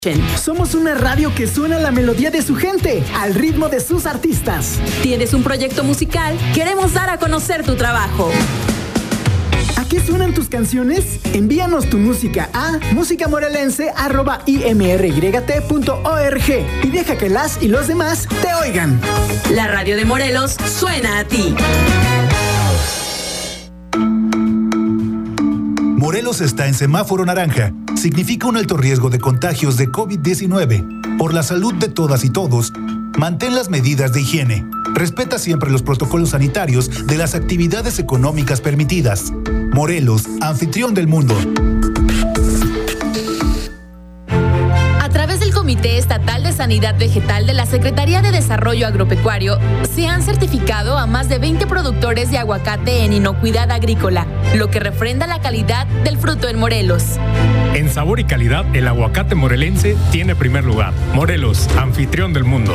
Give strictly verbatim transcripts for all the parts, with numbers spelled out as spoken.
Somos una radio que suena la melodía de su gente, al ritmo de sus artistas. ¿Tienes un proyecto musical? Queremos dar a conocer tu trabajo. ¿A qué suenan tus canciones? Envíanos tu música a musicamorelense arroba i m r y t punto org y deja que las y los demás te oigan. La radio de Morelos suena a ti. Morelos está en semáforo naranja. Significa un alto riesgo de contagios de covid diecinueve. Por la salud de todas y todos, mantén las medidas de higiene. Respeta siempre los protocolos sanitarios de las actividades económicas permitidas. Morelos, anfitrión del mundo. A través del Comité Estatal de Sanidad Vegetal de la Secretaría de Desarrollo Agropecuario, se han certificado a más de veinte productores de aguacate en inocuidad agrícola, lo que refrenda la calidad del fruto en Morelos. En sabor y calidad, el aguacate morelense tiene primer lugar. Morelos, anfitrión del mundo.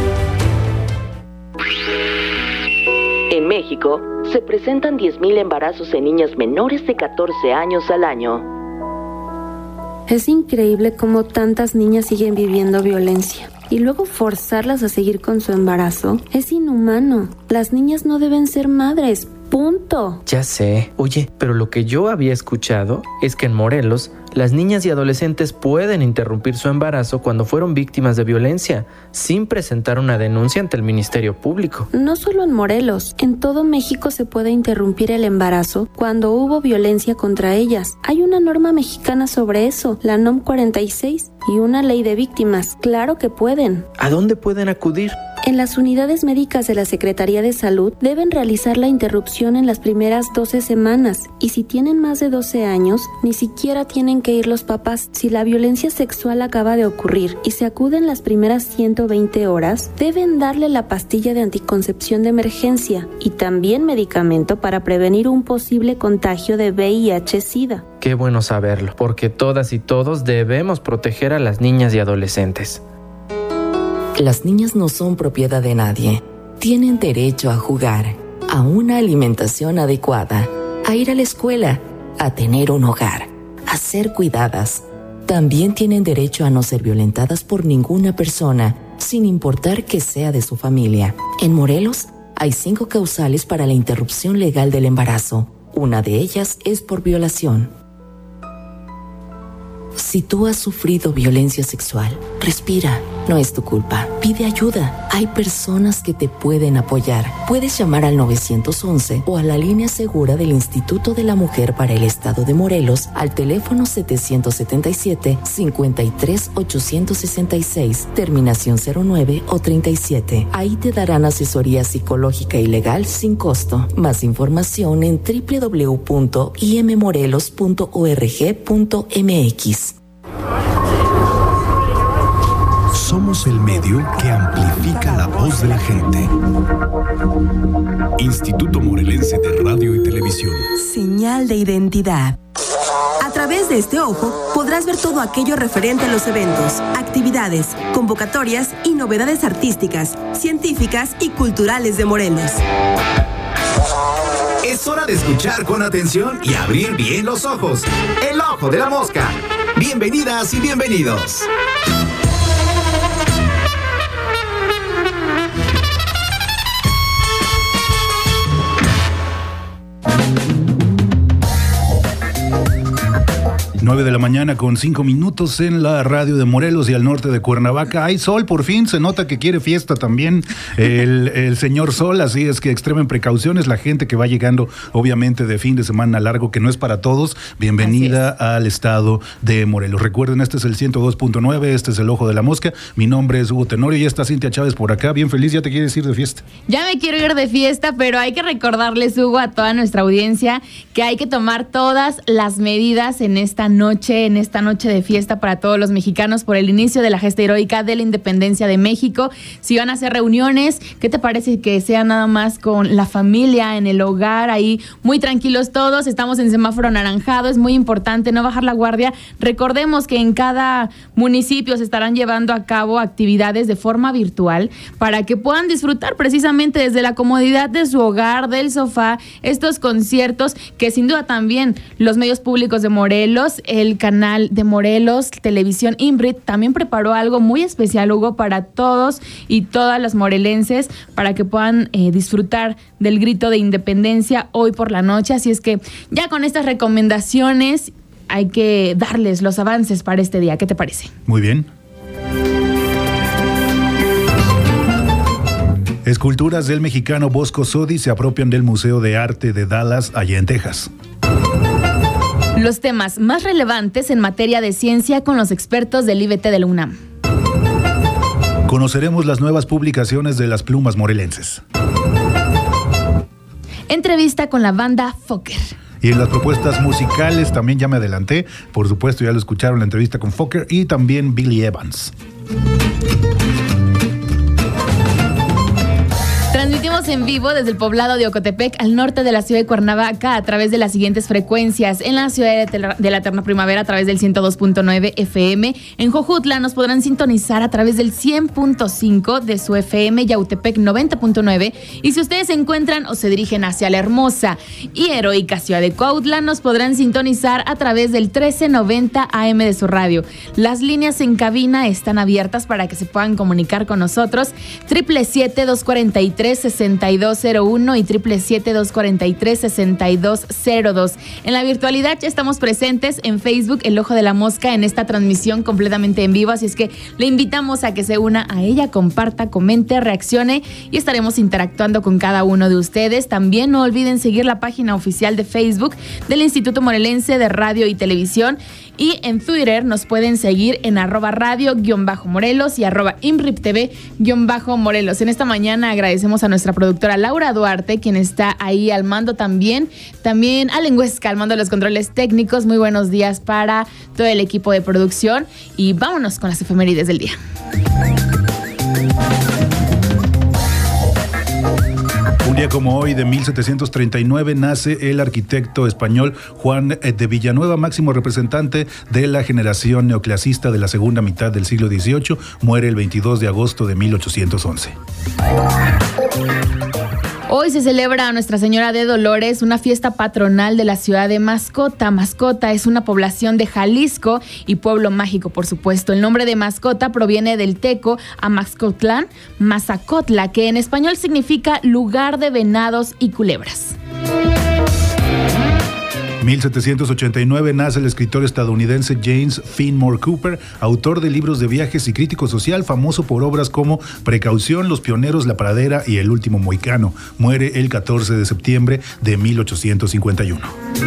En México, se presentan diez mil embarazos en niñas menores de catorce años al año. Es increíble cómo tantas niñas siguen viviendo violencia. Y luego forzarlas a seguir con su embarazo es inhumano. Las niñas no deben ser madres. Punto. Ya sé. Oye, pero lo que yo había escuchado es que en Morelos, las niñas y adolescentes pueden interrumpir su embarazo cuando fueron víctimas de violencia, sin presentar una denuncia ante el Ministerio Público. No solo en Morelos, en todo México se puede interrumpir el embarazo cuando hubo violencia contra ellas. Hay una norma mexicana sobre eso, la NOM cuarenta y seis, y una ley de víctimas. Claro que pueden. ¿A dónde pueden acudir? En las unidades médicas de la Secretaría de Salud deben realizar la interrupción en las primeras doce semanas y si tienen más de doce años, ni siquiera tienen que ir los papás. Si la violencia sexual acaba de ocurrir y se acuden las primeras ciento veinte horas, deben darle la pastilla de anticoncepción de emergencia y también medicamento para prevenir un posible contagio de V I H-Sida. Qué bueno saberlo, porque todas y todos debemos proteger a las niñas y adolescentes. Las niñas no son propiedad de nadie. Tienen derecho a jugar, a una alimentación adecuada, a ir a la escuela, a tener un hogar, a ser cuidadas. También tienen derecho a no ser violentadas por ninguna persona, sin importar que sea de su familia. En Morelos, hay cinco causales para la interrupción legal del embarazo. Una de ellas es por violación. Si tú has sufrido violencia sexual, respira. No es tu culpa. Pide ayuda. Hay personas que te pueden apoyar. Puedes llamar al nueve once o a la línea segura del Instituto de la Mujer para el Estado de Morelos al teléfono setecientos setenta y siete, cincuenta y tres, ochocientos sesenta y seis, terminación cero nueve o treinta y siete. Ahí te darán asesoría psicológica y legal sin costo. Más información en doble u doble u doble u punto i m morelos punto org punto m x. Somos el medio que amplifica la voz de la gente. Instituto Morelense de Radio y Televisión. Señal de identidad. A través de este ojo podrás ver todo aquello referente a los eventos, actividades, convocatorias y novedades artísticas, científicas y culturales de Morelos. Es hora de escuchar con atención y abrir bien los ojos. El ojo de la mosca. Bienvenidas y bienvenidos. nueve de la mañana con cinco minutos en la radio de Morelos y al norte de Cuernavaca. Hay sol, por fin, se nota que quiere fiesta también el, el señor Sol, así es que extremen precauciones. La gente que va llegando, obviamente, de fin de semana largo, que no es para todos, bienvenida al estado de Morelos. Recuerden, este es el ciento dos punto nueve, este es el Ojo de la Mosca. Mi nombre es Hugo Tenorio y ya está Cintia Chávez por acá, bien feliz. ¿Ya te quieres ir de fiesta? Ya me quiero ir de fiesta, pero hay que recordarles, Hugo, a toda nuestra audiencia que hay que tomar todas las medidas en esta noche, en esta noche de fiesta para todos los mexicanos por el inicio de la gesta heroica de la independencia de México. Si van a hacer reuniones, ¿qué te parece que sea nada más con la familia, en el hogar, ahí muy tranquilos todos? Estamos en semáforo anaranjado, es muy importante no bajar la guardia. Recordemos que en cada municipio se estarán llevando a cabo actividades de forma virtual para que puedan disfrutar precisamente desde la comodidad de su hogar, del sofá, estos conciertos que sin duda también los medios públicos de Morelos el canal de Morelos, Televisión INBRID, también preparó algo muy especial, Hugo, para todos y todas las morelenses, para que puedan eh, disfrutar del grito de independencia hoy por la noche. Así es que ya con estas recomendaciones hay que darles los avances para este día. ¿Qué te parece? Muy bien. Esculturas del mexicano Bosco Sodi se apropian del Museo de Arte de Dallas, allá en Texas. Los temas más relevantes en materia de ciencia con los expertos del I B T de la UNAM. Conoceremos las nuevas publicaciones de las plumas morelenses. Entrevista con la banda Fokker. Y en las propuestas musicales también ya me adelanté. Por supuesto, ya lo escucharon, la entrevista con Fokker y también Billy Evans. Transmitimos en vivo desde el poblado de Ocotepec al norte de la ciudad de Cuernavaca a través de las siguientes frecuencias. En la ciudad de, de la Eterna Primavera a través del ciento dos punto nueve F M. En Jojutla nos podrán sintonizar a través del cien punto cinco de su F M, Yautepec noventa punto nueve. Y si ustedes se encuentran o se dirigen hacia la hermosa y heroica ciudad de Cuautla, nos podrán sintonizar a través del trece noventa A M de su radio. Las líneas en cabina están abiertas para que se puedan comunicar con nosotros. siete siete siete, dos cuatro tres, seis dos cero uno y siete siete siete, dos cuatro tres, seis dos cero dos. En la virtualidad ya estamos presentes en Facebook, El Ojo de la Mosca, en esta transmisión completamente en vivo, así es que le invitamos a que se una a ella, comparta, comente, reaccione y estaremos interactuando con cada uno de ustedes. También no olviden seguir la página oficial de Facebook del Instituto Morelense de Radio y Televisión, y en Twitter nos pueden seguir en arroba radio guión bajo Morelos y arroba IMRIPTV guión bajo Morelos. En esta mañana agradecemos a nuestra productora Laura Duarte, quien está ahí al mando también. También a Lengüesca, al mando de los controles técnicos. Muy buenos días para todo el equipo de producción. Y vámonos con las efemérides del día. Un día como hoy, de mil setecientos treinta y nueve, nace el arquitecto español Juan de Villanueva, máximo representante de la generación neoclasista de la segunda mitad del siglo dieciocho. Muere el veintidós de agosto de mil ochocientos once. Hoy se celebra a Nuestra Señora de Dolores, una fiesta patronal de la ciudad de Mascota. Mascota es una población de Jalisco y pueblo mágico, por supuesto. El nombre de Mascota proviene del teco Amaxcotlán, Mazacotla, que en español significa lugar de venados y culebras. mil setecientos ochenta y nueve nace el escritor estadounidense James Fenimore Cooper, autor de libros de viajes y crítico social, famoso por obras como Precaución, Los Pioneros, La Pradera y El Último Mohicano. Muere el catorce de septiembre de mil ochocientos cincuenta y uno.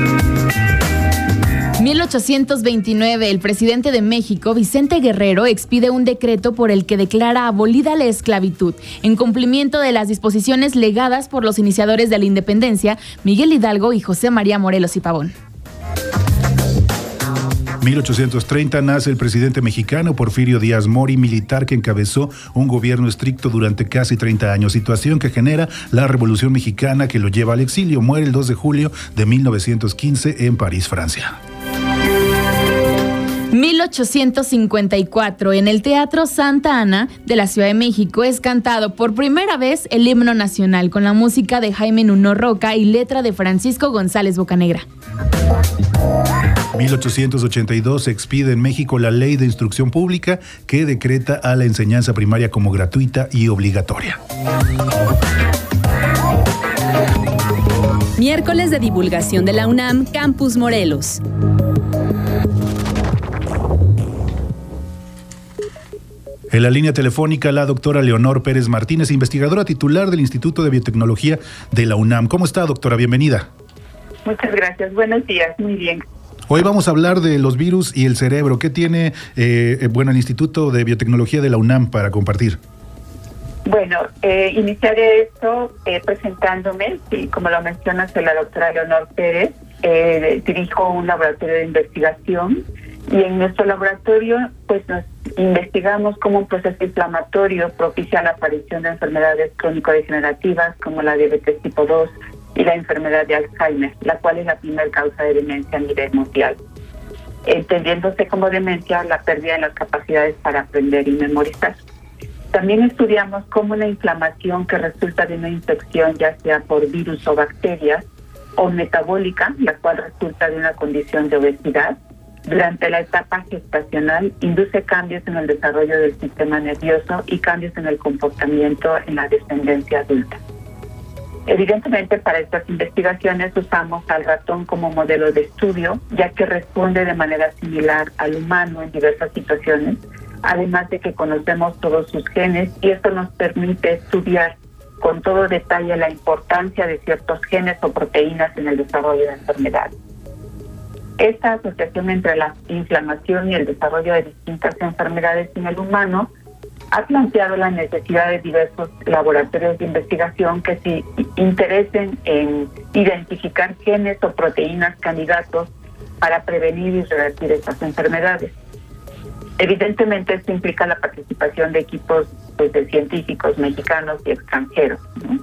mil ochocientos veintinueve, el presidente de México, Vicente Guerrero, expide un decreto por el que declara abolida la esclavitud, en cumplimiento de las disposiciones legadas por los iniciadores de la independencia, Miguel Hidalgo y José María Morelos y Pavón. mil ochocientos treinta nace el presidente mexicano Porfirio Díaz Mori, militar que encabezó un gobierno estricto durante casi treinta años, situación que genera la Revolución Mexicana que lo lleva al exilio. Muere el dos de julio de mil novecientos quince en París, Francia. mil ochocientos cincuenta y cuatro, en el Teatro Santa Ana de la Ciudad de México es cantado por primera vez el himno nacional con la música de Jaime Nuno Roca y letra de Francisco González Bocanegra. mil ochocientos ochenta y dos se expide en México la Ley de Instrucción Pública que decreta a la enseñanza primaria como gratuita y obligatoria. Miércoles de divulgación de la UNAM, Campus Morelos. En la línea telefónica, la doctora Leonor Pérez Martínez, investigadora titular del Instituto de Biotecnología de la UNAM. ¿Cómo está, doctora? Bienvenida. Muchas gracias. Buenos días. Muy bien. Hoy vamos a hablar de los virus y el cerebro. ¿Qué tiene eh, bueno, el Instituto de Biotecnología de la UNAM para compartir? Bueno, eh, iniciaré esto eh, presentándome, y como lo menciona, soy la doctora Leonor Pérez, eh, dirijo un laboratorio de investigación y en nuestro laboratorio pues nos investigamos cómo un proceso inflamatorio propicia la aparición de enfermedades crónico-degenerativas como la diabetes tipo dos y la enfermedad de Alzheimer, la cual es la primera causa de demencia a nivel mundial, entendiéndose como demencia la pérdida de las capacidades para aprender y memorizar. También estudiamos cómo una inflamación que resulta de una infección, ya sea por virus o bacterias, o metabólica, la cual resulta de una condición de obesidad, durante la etapa gestacional induce cambios en el desarrollo del sistema nervioso y cambios en el comportamiento en la descendencia adulta. Evidentemente, para estas investigaciones usamos al ratón como modelo de estudio, ya que responde de manera similar al humano en diversas situaciones, además de que conocemos todos sus genes, y esto nos permite estudiar con todo detalle la importancia de ciertos genes o proteínas en el desarrollo de enfermedades. Esta asociación entre la inflamación y el desarrollo de distintas enfermedades en el humano ha planteado la necesidad de diversos laboratorios de investigación que se interesen en identificar genes o proteínas candidatos para prevenir y revertir estas enfermedades. Evidentemente, esto implica la participación de equipos pues, de científicos mexicanos y extranjeros, ¿no?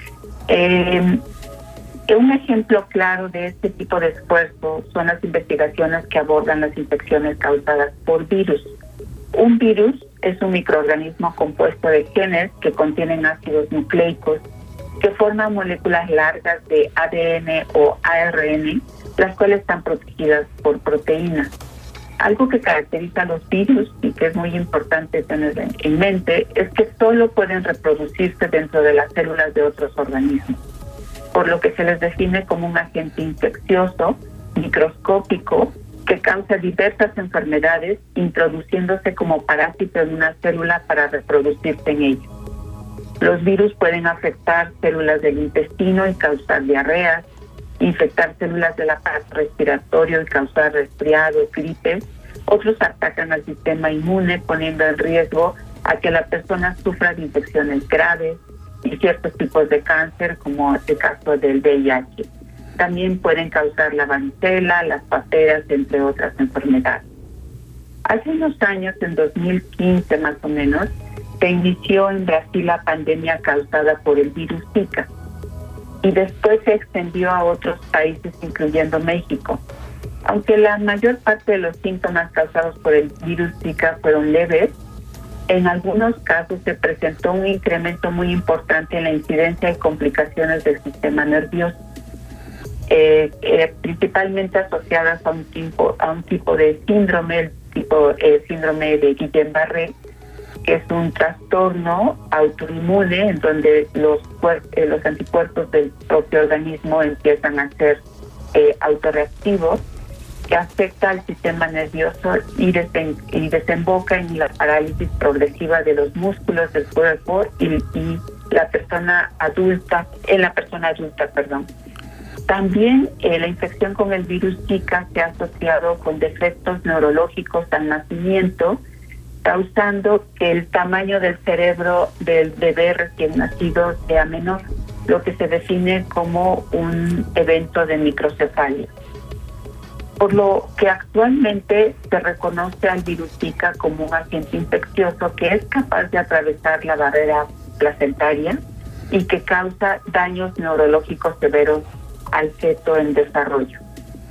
Eh, Un ejemplo claro de este tipo de esfuerzo son las investigaciones que abordan las infecciones causadas por virus. Un virus es un microorganismo compuesto de genes que contienen ácidos nucleicos que forman moléculas largas de A D N o A R N, las cuales están protegidas por proteínas. Algo que caracteriza a los virus y que es muy importante tener en mente es que solo pueden reproducirse dentro de las células de otros organismos, por lo que se les define como un agente infeccioso, microscópico, que causa diversas enfermedades, introduciéndose como parásito en una célula para reproducirse en ella. Los virus pueden afectar células del intestino y causar diarreas, infectar células del aparato respiratorio y causar resfriado, gripe. Otros atacan al sistema inmune, poniendo en riesgo a que la persona sufra de infecciones graves y ciertos tipos de cáncer, como el caso del V I H. También pueden causar la varicela, las paperas, entre otras enfermedades. Hace unos años, en dos mil quince más o menos, se inició en Brasil la pandemia causada por el virus Zika y después se extendió a otros países, incluyendo México. Aunque la mayor parte de los síntomas causados por el virus Zika fueron leves, en algunos casos se presentó un incremento muy importante en la incidencia y complicaciones del sistema nervioso, eh, eh, principalmente asociadas a un tipo, a un tipo de síndrome, el tipo eh, síndrome de Guillain-Barré, que es un trastorno autoinmune en donde los, eh, los anticuerpos del propio organismo empiezan a ser eh, autorreactivos, que afecta al sistema nervioso y, desen, y desemboca en la parálisis progresiva de los músculos del cuerpo y, y la persona adulta, en la persona adulta, perdón. También eh, la infección con el virus Zika se ha asociado con defectos neurológicos al nacimiento, causando que el tamaño del cerebro del bebé recién nacido sea menor, lo que se define como un evento de microcefalia. Por lo que actualmente se reconoce al virus Zika como un agente infeccioso que es capaz de atravesar la barrera placentaria y que causa daños neurológicos severos al feto en desarrollo.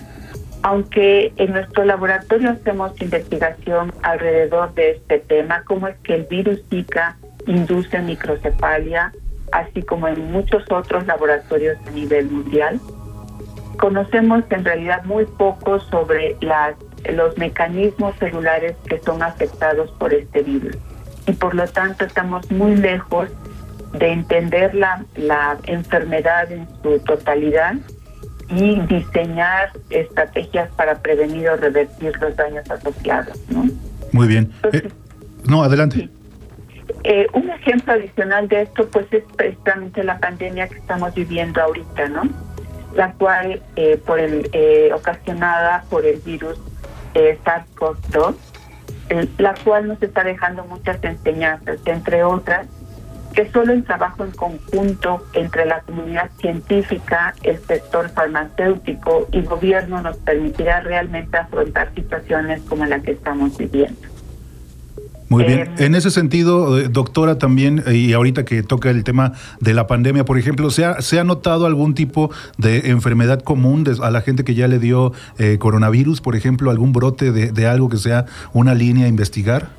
Aunque en nuestro laboratorio hacemos investigación alrededor de este tema, cómo es que el virus Zika induce microcefalia, así como en muchos otros laboratorios a nivel mundial, conocemos en realidad muy poco sobre las, los mecanismos celulares que son afectados por este virus. Y por lo tanto estamos muy lejos de entender la, la enfermedad en su totalidad y diseñar estrategias para prevenir o revertir los daños asociados, ¿no? Muy bien. Entonces, eh, no, adelante. Sí. Eh, un ejemplo adicional de esto pues es precisamente la pandemia que estamos viviendo ahorita, ¿no? La cual, eh, por el, eh, ocasionada por el virus eh, SARS-CoV dos, eh, la cual nos está dejando muchas enseñanzas, entre otras, que solo el trabajo en conjunto entre la comunidad científica, el sector farmacéutico y gobierno nos permitirá realmente afrontar situaciones como la que estamos viviendo. Muy bien. En ese sentido, eh, doctora, también, eh, y ahorita que toca el tema de la pandemia, por ejemplo, ¿se ha, ¿se ha notado algún tipo de enfermedad común de, a la gente que ya le dio eh, coronavirus, por ejemplo, algún brote de, de algo que sea una línea a investigar?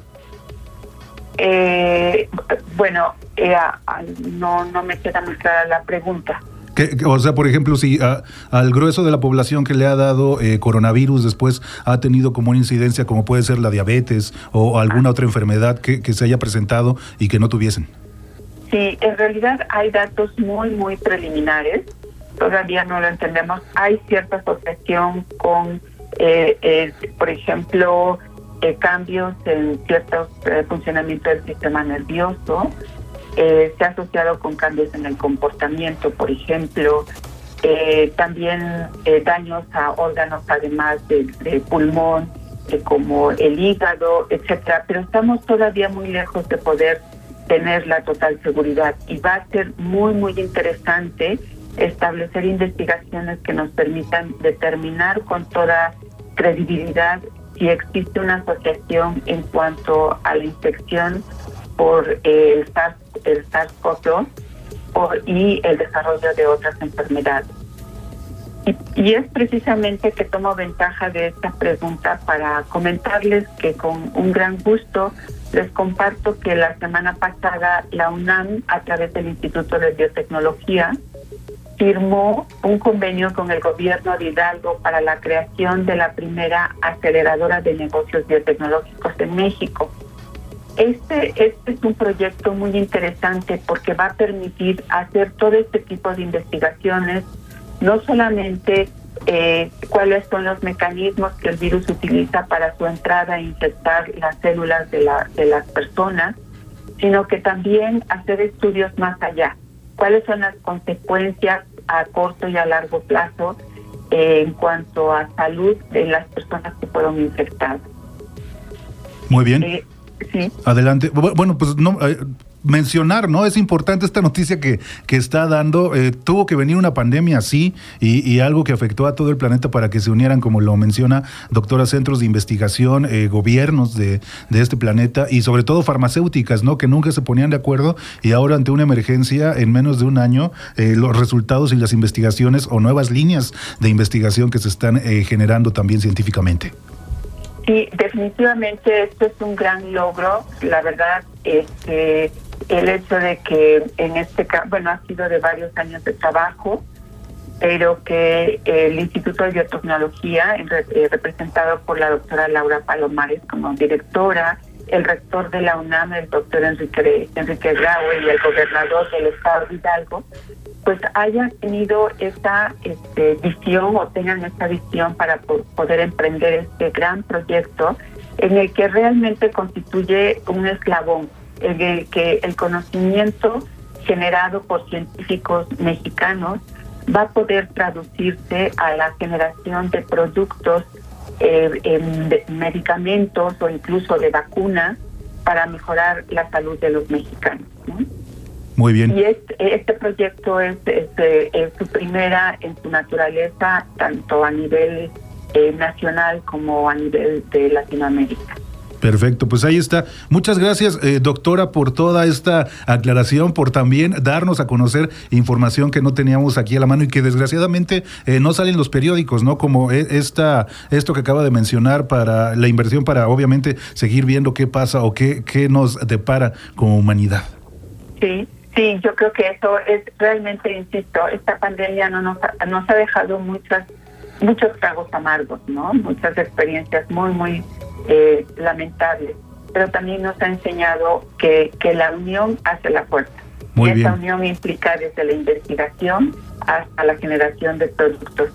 Eh, bueno, eh, no, no me queda muy clara la pregunta. Que, que, o sea, por ejemplo, si a, al grueso de la población que le ha dado eh, coronavirus después ha tenido como una incidencia como puede ser la diabetes o alguna otra enfermedad que, que se haya presentado y que no tuviesen. Sí, en realidad hay datos muy, muy preliminares. Todavía no lo entendemos. Hay cierta asociación con, eh, eh, por ejemplo, eh, cambios en ciertos eh, funcionamientos del sistema nervioso. Eh, se ha asociado con cambios en el comportamiento, por ejemplo. Eh, también eh, daños a órganos, además de, de pulmón, eh, como el hígado, etcétera. Pero estamos todavía muy lejos de poder tener la total seguridad y va a ser muy, muy interesante establecer investigaciones que nos permitan determinar con toda credibilidad si existe una asociación en cuanto a la infección por el SARS, el SARS-CoV dos y el desarrollo de otras enfermedades. Y, y es precisamente que tomo ventaja de esta pregunta para comentarles que con un gran gusto les comparto que la semana pasada la UNAM, a través del Instituto de Biotecnología, firmó un convenio con el gobierno de Hidalgo para la creación de la primera aceleradora de negocios biotecnológicos en México. Este, este es un proyecto muy interesante porque va a permitir hacer todo este tipo de investigaciones, no solamente eh, cuáles son los mecanismos que el virus utiliza para su entrada e infectar las células de, la, de las personas, sino que también hacer estudios más allá. ¿Cuáles son las consecuencias a corto y a largo plazo eh, en cuanto a salud de las personas que fueron infectadas? Muy bien. Eh, sí. Adelante. Bueno, pues no... Eh... mencionar, ¿no? Es importante esta noticia que, que está dando. Eh, tuvo que venir una pandemia así y, y algo que afectó a todo el planeta para que se unieran, como lo menciona doctora, centros de investigación, eh, gobiernos de, de este planeta y sobre todo farmacéuticas, ¿no? Que nunca se ponían de acuerdo y ahora ante una emergencia en menos de un año eh, los resultados y las investigaciones o nuevas líneas de investigación que se están eh, generando también científicamente. Sí, definitivamente esto es un gran logro. La verdad es que el hecho de que en este caso, bueno, ha sido de varios años de trabajo, pero que el Instituto de Biotecnología, eh, representado por la doctora Laura Palomares como directora, el rector de la UNAM, el doctor Enrique, Enrique Graue, y el gobernador del estado de Hidalgo, pues hayan tenido esta este, visión o tengan esta visión para po- poder emprender este gran proyecto en el que realmente constituye un eslabón, en el que el conocimiento generado por científicos mexicanos va a poder traducirse a la generación de productos, eh, en de medicamentos o incluso de vacunas para mejorar la salud de los mexicanos, ¿no? Muy bien. Y este, este proyecto es, es, es su primera en su naturaleza, tanto a nivel eh, nacional como a nivel de Latinoamérica. Perfecto, pues ahí está. Muchas gracias, eh, doctora, por toda esta aclaración, por también darnos a conocer información que no teníamos aquí a la mano y que desgraciadamente eh, no salen los periódicos, ¿no? Como esta, esto que acaba de mencionar para la inversión para obviamente seguir viendo qué pasa o qué, qué nos depara como humanidad. Sí, sí, yo creo que eso es realmente, insisto, esta pandemia no nos ha, nos ha dejado muchas, muchos tragos amargos, ¿no? Muchas experiencias muy, muy Eh, lamentable, pero también nos ha enseñado que, que la unión hace la fuerza. Muy y bien. esa unión implica desde la investigación hasta la generación de productos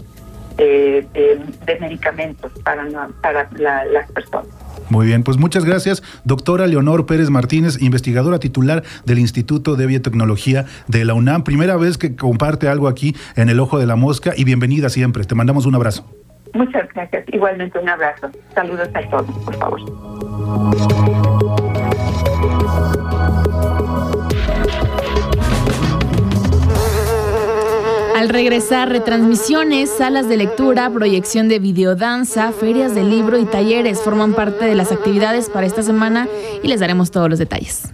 eh, de, de medicamentos para, para la, las personas. Muy bien, pues muchas gracias, doctora Leonor Pérez Martínez, investigadora titular del Instituto de Biotecnología de la UNAM. Primera vez que comparte algo aquí en El Ojo de la Mosca y bienvenida siempre. Te mandamos un abrazo. Muchas gracias. Igualmente un abrazo. Saludos a todos, por favor. Al regresar, retransmisiones, salas de lectura, proyección de videodanza, ferias de libro y talleres forman parte de las actividades para esta semana y les daremos todos los detalles.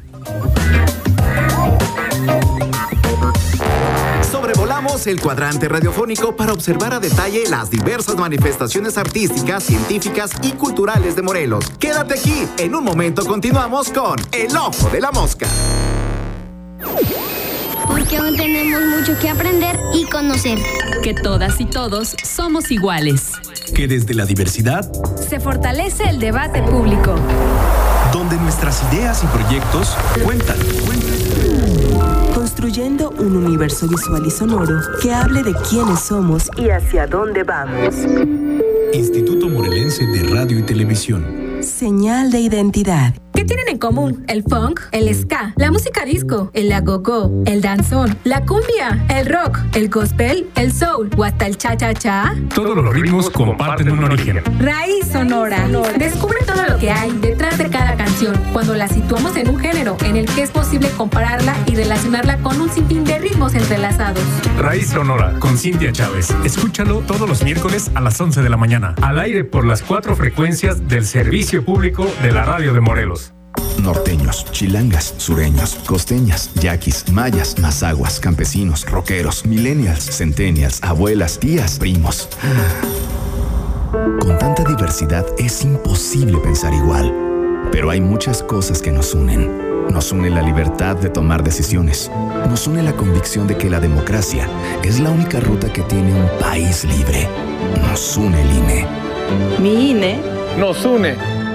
Sobrevolamos el cuadrante radiofónico para observar a detalle las diversas manifestaciones artísticas, científicas y culturales de Morelos. Quédate aquí, en un momento continuamos con El Ojo de la Mosca. porque aún tenemos mucho que aprender y conocer. Que todas y todos somos iguales. Que desde la diversidad se fortalece el debate público. Donde nuestras ideas y proyectos cuentan, cuentan. Construyendo un universo visual y sonoro que hable de quiénes somos y hacia dónde vamos. Instituto Morelense de Radio y Televisión. Señal de identidad. ¿Qué tienen en común? El funk, el ska, la música disco, el agogó, el danzón, la cumbia, el rock, el gospel, el soul o hasta el cha-cha-cha. Todos los ritmos comparten un origen. Raíz Sonora. Descubre todo lo que hay detrás de cada canción cuando la situamos en un género en el que es posible compararla y relacionarla con un sinfín de ritmos entrelazados. Raíz Sonora con Cintia Chávez. Escúchalo todos los miércoles a las once de la mañana. Al aire por las cuatro frecuencias del servicio público de la radio de Morelos. Norteños, chilangas, sureños, costeñas, yaquis, mayas, mazaguas, campesinos, rockeros, millennials, centennials, abuelas, tías, primos. Con tanta diversidad es imposible pensar igual, pero hay muchas cosas que nos unen. Nos une la libertad de tomar decisiones. Nos une la convicción de que la democracia es la única ruta que tiene un país libre. Nos une el I N E. Mi I N E nos une.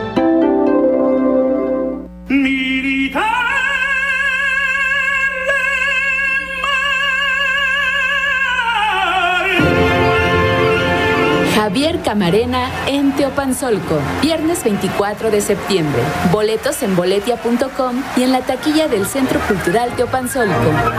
Javier Camarena en Teopanzolco, viernes veinticuatro de septiembre. Boletos en boletia punto com y en la taquilla del Centro Cultural Teopanzolco.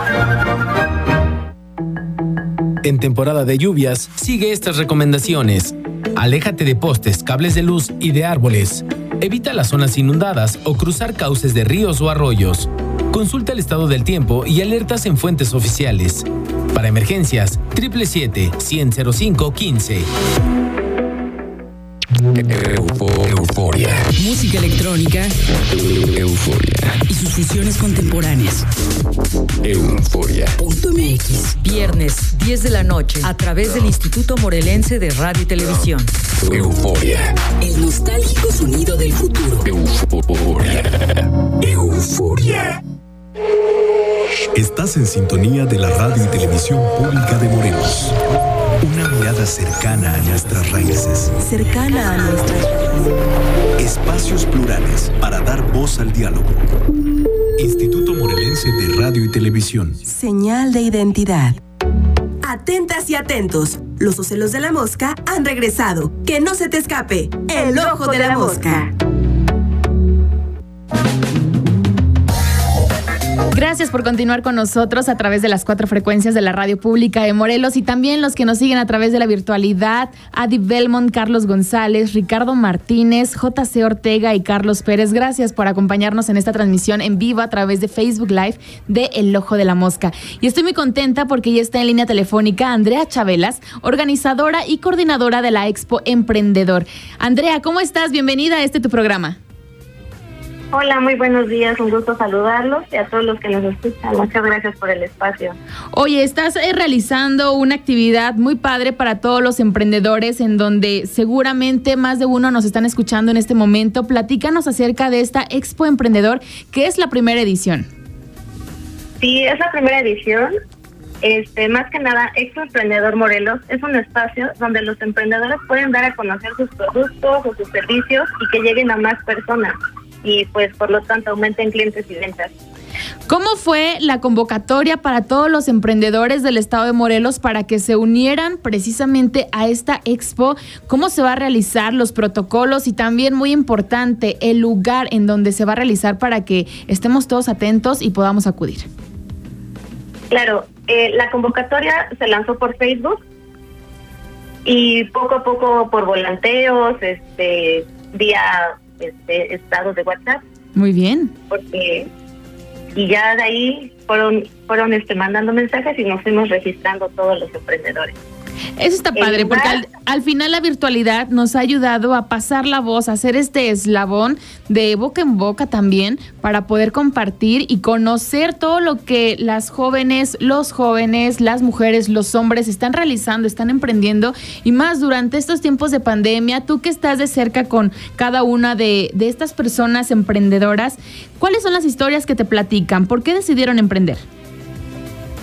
En temporada de lluvias, sigue estas recomendaciones. Aléjate de postes, cables de luz y de árboles. Evita las zonas inundadas o cruzar cauces de ríos o arroyos. Consulta el estado del tiempo y alertas en fuentes oficiales. Para emergencias, siete siete siete, cien, cero cinco, quince. Euforia. Música electrónica. Euforia. Y sus fusiones contemporáneas. Euforia. Punto M X. Viernes, diez de la noche, a través del Instituto Morelense de Radio y Televisión. Euforia. El nostálgico sonido del futuro. Euforia. Euforia. Estás en sintonía de la Radio y Televisión Pública de Morelos. Una mirada cercana a nuestras raíces. Cercana a nuestras raíces. Espacios plurales para dar voz al diálogo. Instituto Morelense de Radio y Televisión. Señal de identidad. Atentas y atentos. Los ocelos de la mosca han regresado. Que no se te escape. El ojo de la mosca. Gracias por continuar con nosotros a través de las cuatro frecuencias de la radio pública de Morelos y también los que nos siguen a través de la virtualidad, Adi Belmont, Carlos González, Ricardo Martínez, J C Ortega y Carlos Pérez. Gracias por acompañarnos en esta transmisión en vivo a través de Facebook Live de El Ojo de la Mosca. Y estoy muy contenta porque ya está en línea telefónica Andrea Chabelas, organizadora y coordinadora de la Expo Emprendedor. Andrea, ¿cómo estás? Bienvenida a este tu programa. Hola, muy buenos días, un gusto saludarlos y a todos los que nos escuchan. Muchas gracias por el espacio. Oye, estás eh, realizando una actividad muy padre para todos los emprendedores en donde seguramente más de uno nos están escuchando en este momento. Platícanos acerca de esta Expo Emprendedor, que es la primera edición. Sí, es la primera edición. Este, más que nada, Expo Emprendedor Morelos es un espacio donde los emprendedores pueden dar a conocer sus productos o sus servicios y que lleguen a más personas. Y pues por lo tanto aumenten clientes y ventas. ¿Cómo fue la convocatoria para todos los emprendedores del estado de Morelos para que se unieran precisamente a esta expo? ¿Cómo se va a realizar los protocolos y también, muy importante, el lugar en donde se va a realizar para que estemos todos atentos y podamos acudir? Claro, eh, la convocatoria se lanzó por Facebook y poco a poco por volanteos, este, vía Este, estados de WhatsApp. Muy bien. Porque y ya de ahí fueron fueron este mandando mensajes y nos fuimos registrando todos los emprendedores. Eso está padre, lugar, porque al, al final la virtualidad nos ha ayudado a pasar la voz, a hacer este eslabón de boca en boca también, para poder compartir y conocer todo lo que las jóvenes, los jóvenes, las mujeres, los hombres están realizando, están emprendiendo, y más durante estos tiempos de pandemia. Tú que estás de cerca con cada una de, de estas personas emprendedoras, ¿cuáles son las historias que te platican? ¿Por qué decidieron emprender?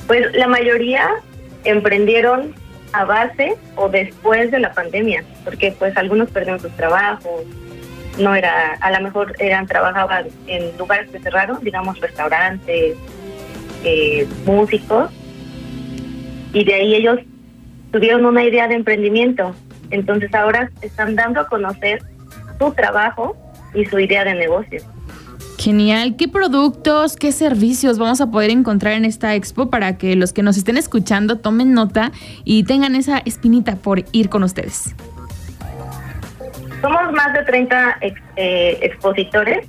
Pues la mayoría emprendieron a base o después de la pandemia, porque pues algunos perdieron sus trabajos, no era, a lo mejor eran trabajaban en lugares que cerraron, digamos restaurantes, eh, músicos, y de ahí ellos tuvieron una idea de emprendimiento. Entonces ahora están dando a conocer su trabajo y su idea de negocio. Genial. ¿Qué productos, qué servicios vamos a poder encontrar en esta expo para que los que nos estén escuchando tomen nota y tengan esa espinita por ir con ustedes? Somos más de treinta ex, eh, expositores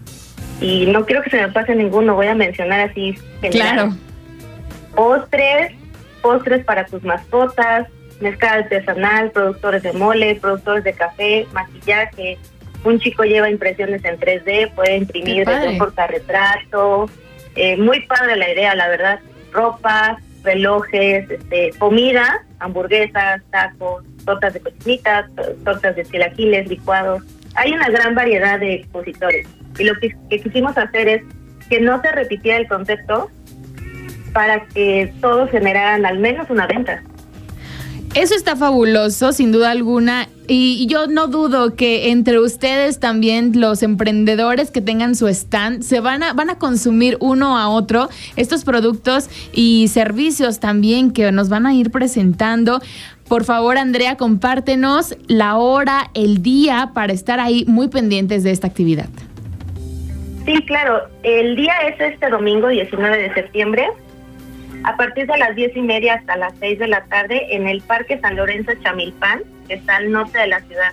y no quiero que se me pase ninguno, voy a mencionar así general. Claro. Postres, postres para tus mascotas, mezcla artesanal, productores de mole, productores de café, maquillaje. Un chico lleva impresiones en tres D, puede imprimir desde un portarretrato. Eh, muy padre la idea, la verdad. Ropa, relojes, este, comida, hamburguesas, tacos, tortas de cochinitas, tortas de chilaquiles, licuados. Hay una gran variedad de expositores. Y lo que, que quisimos hacer es que no se repitiera el concepto para que todos generaran al menos una venta. Eso está fabuloso, sin duda alguna, y yo no dudo que entre ustedes también los emprendedores que tengan su stand se van a, van a consumir uno a otro estos productos y servicios también que nos van a ir presentando. Por favor, Andrea, compártenos la hora, el día para estar ahí muy pendientes de esta actividad. Sí, claro, el día es este domingo diecinueve de septiembre. A partir de las diez y media hasta las seis de la tarde en el Parque San Lorenzo Chamilpan, que está al norte de la ciudad.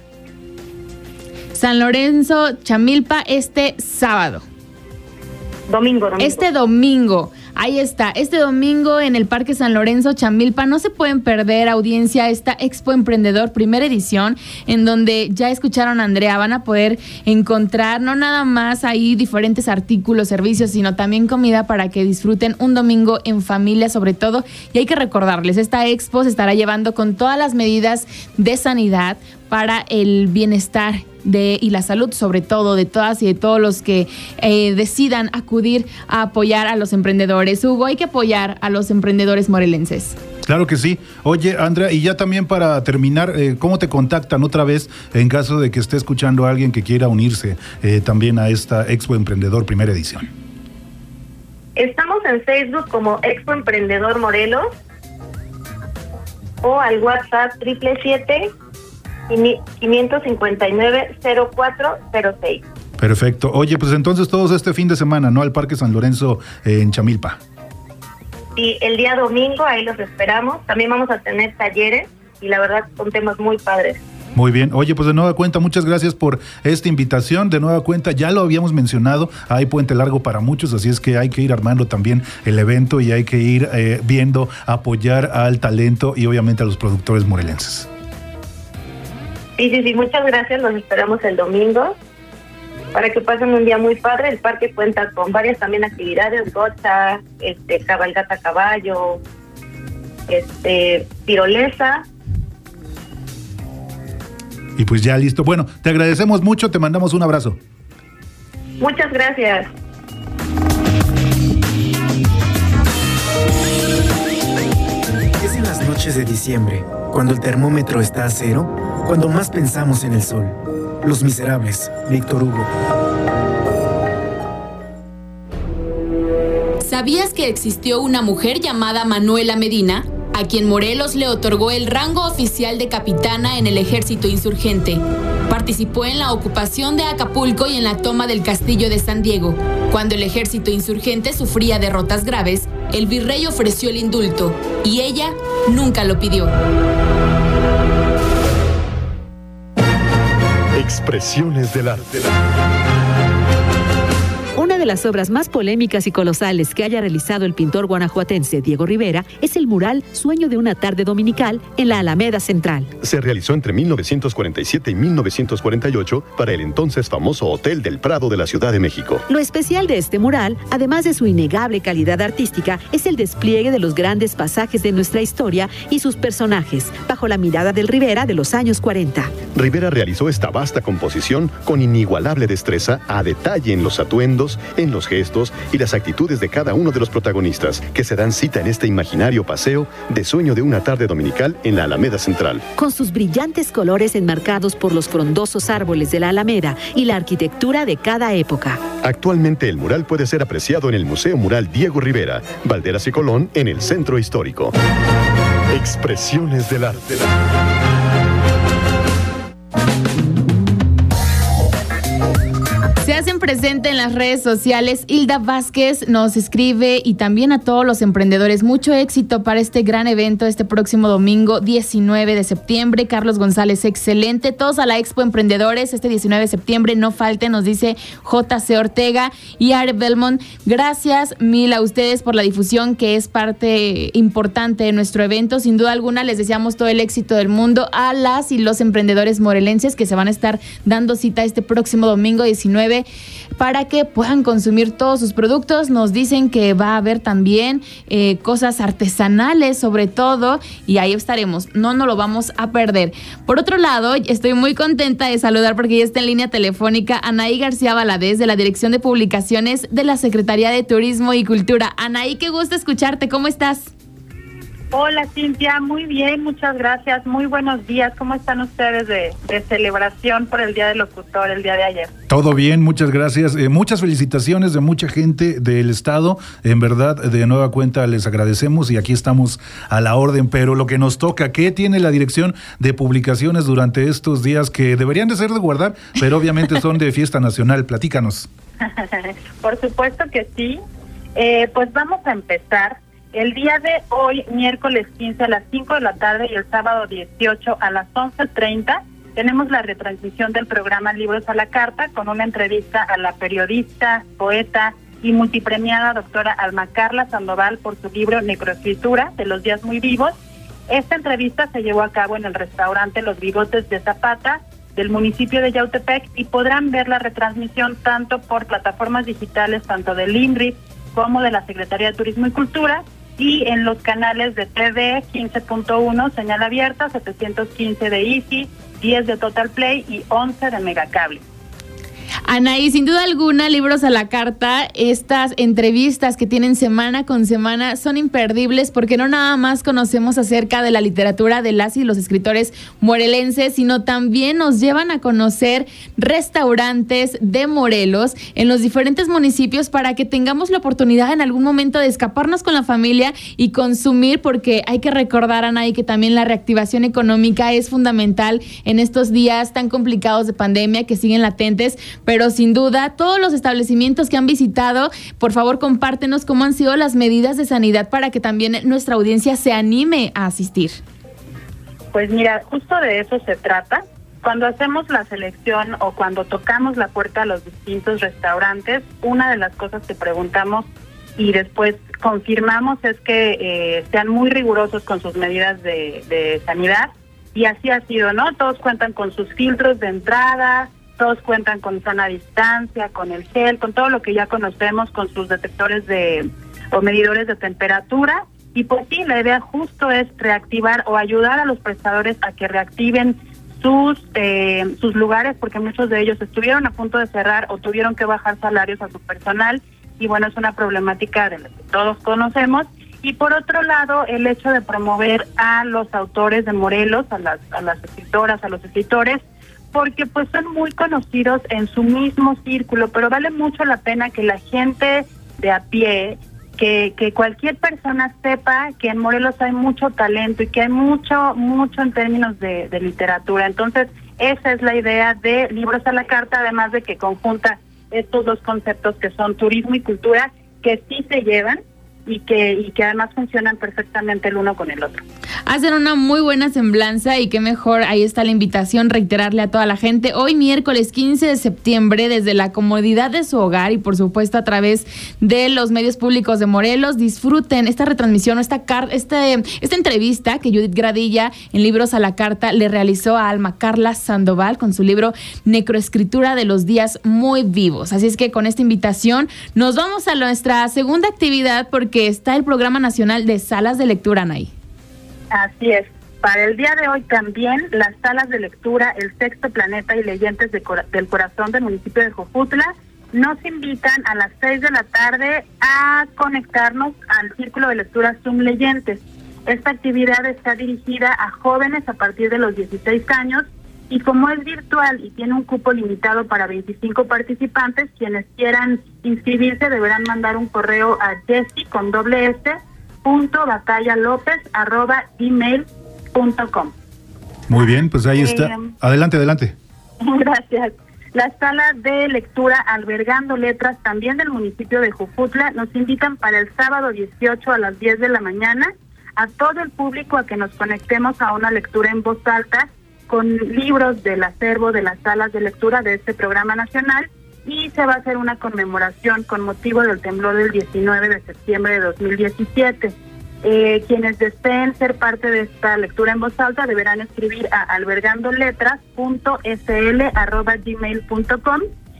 San Lorenzo Chamilpa este sábado. Domingo, domingo. Este domingo. Ahí está, este domingo en el Parque San Lorenzo Chamilpa. No se pueden perder, audiencia, esta Expo Emprendedor primera edición, en donde ya escucharon a Andrea, van a poder encontrar no nada más ahí diferentes artículos, servicios, sino también comida para que disfruten un domingo en familia sobre todo. Y hay que recordarles, esta Expo se estará llevando con todas las medidas de sanidad para el bienestar de y la salud, sobre todo, de todas y de todos los que eh, decidan acudir a apoyar a los emprendedores. Hugo, hay que apoyar a los emprendedores morelenses. Claro que sí. Oye, Andrea, y ya también para terminar, eh, ¿cómo te contactan otra vez en caso de que esté escuchando a alguien que quiera unirse eh, también a esta Expo Emprendedor primera edición? Estamos en Facebook como Expo Emprendedor Morelos o al WhatsApp triple siete quinientos cincuenta y nueve cero cuatro cero seis. Perfecto. Oye, pues entonces todos este fin de semana, ¿no? Al Parque San Lorenzo eh, en Chamilpa. Y el día domingo ahí los esperamos. También vamos a tener talleres y la verdad son temas muy padres. Muy bien. Oye, pues de nueva cuenta, muchas gracias por esta invitación. De nueva cuenta, ya lo habíamos mencionado, hay puente largo para muchos, así es que hay que ir armando también el evento y hay que ir eh, viendo, apoyar al talento y obviamente a los productores morelenses. Sí, sí, sí, muchas gracias. Los esperamos el domingo para que pasen un día muy padre. El parque cuenta con varias también actividades, gocha, este, cabalgata a caballo, este, tirolesa. Y pues ya listo. Bueno, te agradecemos mucho, te mandamos un abrazo. Muchas gracias. Es en las noches de diciembre, cuando el termómetro está a cero, cuando más pensamos en el sol. Los Miserables, Víctor Hugo. ¿Sabías que existió una mujer llamada Manuela Medina, a quien Morelos le otorgó el rango oficial de capitana en el ejército insurgente? Participó en la ocupación de Acapulco y en la toma del castillo de San Diego. Cuando el ejército insurgente sufría derrotas graves, el virrey ofreció el indulto y ella nunca lo pidió. Expresiones del arte. Una de las obras más polémicas y colosales que haya realizado el pintor guanajuatense Diego Rivera es el mural Sueño de una tarde dominical en la Alameda Central. Se realizó entre mil novecientos cuarenta y siete y mil novecientos cuarenta y ocho para el entonces famoso Hotel del Prado de la Ciudad de México. Lo especial de este mural, además de su innegable calidad artística, es el despliegue de los grandes pasajes de nuestra historia y sus personajes, bajo la mirada del Rivera de los años cuarenta. Rivera realizó esta vasta composición con inigualable destreza, a detalle en los atuendos en los gestos y las actitudes de cada uno de los protagonistas, que se dan cita en este imaginario paseo de sueño de una tarde dominical en la Alameda Central. Con sus brillantes colores enmarcados por los frondosos árboles de la Alameda y la arquitectura de cada época. Actualmente el mural puede ser apreciado en el Museo Mural Diego Rivera, Valderas y Colón, en el Centro Histórico. Expresiones del arte. Se hacen presente en las redes sociales. Hilda Vázquez nos escribe, y también a todos los emprendedores, mucho éxito para este gran evento este próximo domingo diecinueve de septiembre. Carlos González, excelente. Todos a la Expo Emprendedores este diecinueve de septiembre, no falten, nos dice J C Ortega. Y Are Belmont, gracias mil a ustedes por la difusión, que es parte importante de nuestro evento. Sin duda alguna les deseamos todo el éxito del mundo a las y los emprendedores morelenses que se van a estar dando cita este próximo domingo diecinueve para que puedan consumir todos sus productos. Nos dicen que va a haber también eh, cosas artesanales sobre todo, y ahí estaremos, no nos lo vamos a perder. Por otro lado, estoy muy contenta de saludar, porque ya está en línea telefónica, Anaí García Valadez, de la Dirección de Publicaciones de la Secretaría de Turismo y Cultura. Anaí, qué gusto escucharte, ¿cómo estás? Hola Cintia, muy bien, muchas gracias, muy buenos días. ¿Cómo están ustedes de, de celebración por el Día del Locutor el día de ayer? Todo bien, muchas gracias. Eh, muchas felicitaciones de mucha gente del estado. En verdad, de nueva cuenta les agradecemos y aquí estamos a la orden. Pero lo que nos toca, ¿qué tiene la Dirección de Publicaciones durante estos días que deberían de ser de guardar, pero obviamente son de fiesta nacional? Platícanos. Por supuesto que sí. Eh, pues vamos a empezar. El día de hoy, miércoles quince a las cinco de la tarde y el sábado dieciocho a las once treinta, tenemos la retransmisión del programa Libros a la Carta con una entrevista a la periodista, poeta y multipremiada doctora Alma Carla Sandoval por su libro Necroescritura de los días muy vivos. Esta entrevista se llevó a cabo en el restaurante Los Bigotes de Zapata del municipio de Yautepec, y podrán ver la retransmisión tanto por plataformas digitales, tanto del INRI como de la Secretaría de Turismo y Cultura, y en los canales de T V quince punto uno, señal abierta, setecientos quince de Easy, diez de Total Play y once de Megacable. Anaí, sin duda alguna, Libros a la Carta, estas entrevistas que tienen semana con semana son imperdibles, porque no nada más conocemos acerca de la literatura de las y los escritores morelenses, sino también nos llevan a conocer restaurantes de Morelos en los diferentes municipios, para que tengamos la oportunidad en algún momento de escaparnos con la familia y consumir, porque hay que recordar, Anaí, que también la reactivación económica es fundamental en estos días tan complicados de pandemia que siguen latentes. Pero sin duda, todos los establecimientos que han visitado, por favor, compártenos cómo han sido las medidas de sanidad para que también nuestra audiencia se anime a asistir. Pues mira, justo de eso se trata. Cuando hacemos la selección o cuando tocamos la puerta a los distintos restaurantes, una de las cosas que preguntamos y después confirmamos es que eh, sean muy rigurosos con sus medidas de, de sanidad, y así ha sido, ¿no? Todos cuentan con sus filtros de entrada, todos cuentan con sana distancia, con el gel, con todo lo que ya conocemos, con sus detectores de o medidores de temperatura. Y pues sí, la idea justo es reactivar o ayudar a los prestadores a que reactiven sus eh, sus lugares, porque muchos de ellos estuvieron a punto de cerrar o tuvieron que bajar salarios a su personal, y bueno, es una problemática de la que todos conocemos. Y por otro lado, el hecho de promover a los autores de Morelos, a las, a las escritoras, a los escritores, porque pues son muy conocidos en su mismo círculo, pero vale mucho la pena que la gente de a pie, que, que cualquier persona sepa que en Morelos hay mucho talento y que hay mucho, mucho en términos de, de literatura. Entonces, esa es la idea de Libros a la Carta, además de que conjunta estos dos conceptos que son turismo y cultura, que sí se llevan y que y que además funcionan perfectamente el uno con el otro. Hacen una muy buena semblanza, y qué mejor, ahí está la invitación, reiterarle a toda la gente, hoy miércoles quince de septiembre, desde la comodidad de su hogar y por supuesto a través de los medios públicos de Morelos, disfruten esta retransmisión, esta, car este, esta entrevista que Judith Gradilla en Libros a la Carta le realizó a Alma Carla Sandoval con su libro Necroescritura de los días muy vivos. Así es que con esta invitación nos vamos a nuestra segunda actividad, porque que está el Programa Nacional de Salas de Lectura, Anaí. Así es. Para el día de hoy también las salas de lectura El Sexto Planeta y Leyentes de Cora- del Corazón del municipio de Jojutla nos invitan a las seis de la tarde a conectarnos al Círculo de Lectura Zoom Leyentes. Esta actividad está dirigida a jóvenes a partir de los dieciséis años y como es virtual y tiene un cupo limitado para veinticinco participantes, quienes quieran inscribirse deberán mandar un correo a Jessie con doble S punto batalla lópez arroba gmail punto com. Muy bien, pues ahí está. Eh, adelante, adelante. Gracias. La sala de lectura Albergando Letras, también del municipio de Jojutla, nos invitan para el sábado dieciocho a las diez de la mañana a todo el público a que nos conectemos a una lectura en voz alta con libros del acervo de las salas de lectura de este programa nacional, y se va a hacer una conmemoración con motivo del temblor del diecinueve de septiembre de dos mil diecisiete. Eh, quienes deseen ser parte de esta lectura en voz alta deberán escribir a albergandoletras punto s l arroba gmail punto com,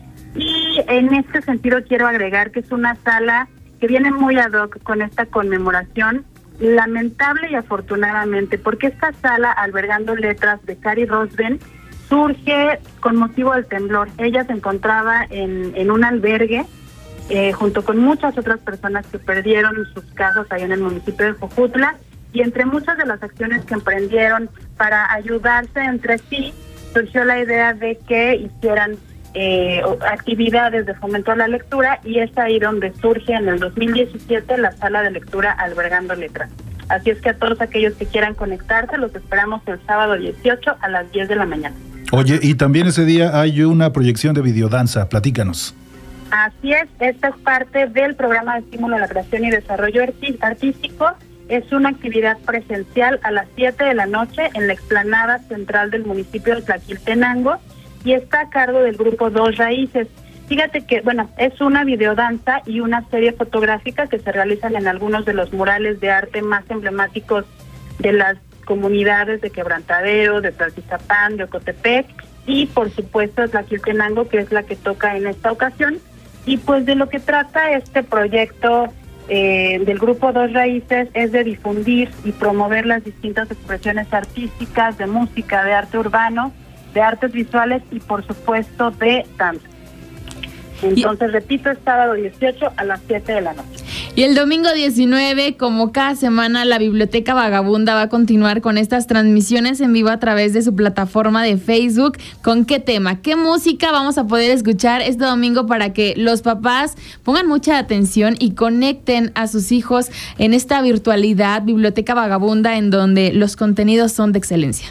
y en este sentido quiero agregar que es una sala que viene muy ad hoc con esta conmemoración, lamentable y afortunadamente, porque esta sala Albergando Letras de Cari Rosben surge con motivo del temblor. Ella se encontraba en, en un albergue eh, junto con muchas otras personas que perdieron sus casas ahí en el municipio de Jojutla, y entre muchas de las acciones que emprendieron para ayudarse entre sí, surgió la idea de que hicieran eh, actividades de fomento a la lectura, y es ahí donde surge en el dos mil diecisiete la sala de lectura Albergando Letras. Así es que a todos aquellos que quieran conectarse, los esperamos el sábado dieciocho a las diez de la mañana. Oye, y también ese día hay una proyección de videodanza, platícanos. Así es, esta es parte del programa de estímulo a la creación y desarrollo artístico. Es una actividad presencial a las siete de la noche en la explanada central del municipio de Tlaquiltenango, y está a cargo del grupo Dos Raíces. Fíjate que, bueno, es una videodanza y una serie fotográfica que se realizan en algunos de los murales de arte más emblemáticos de las comunidades de Quebrantadero, de Tlaltizapán, de Ocotepec, y por supuesto de Tlaquiltenango, que es la que toca en esta ocasión. Y pues de lo que trata este proyecto eh, del grupo Dos Raíces es de difundir y promover las distintas expresiones artísticas, de música, de arte urbano, de artes visuales y por supuesto de danza. Entonces, repito, es sábado dieciocho a las siete de la noche. Y el domingo diecinueve, como cada semana, la Biblioteca Vagabunda va a continuar con estas transmisiones en vivo a través de su plataforma de Facebook. ¿Con qué tema? ¿Qué música vamos a poder escuchar este domingo para que los papás pongan mucha atención y conecten a sus hijos en esta virtualidad Biblioteca Vagabunda, en donde los contenidos son de excelencia?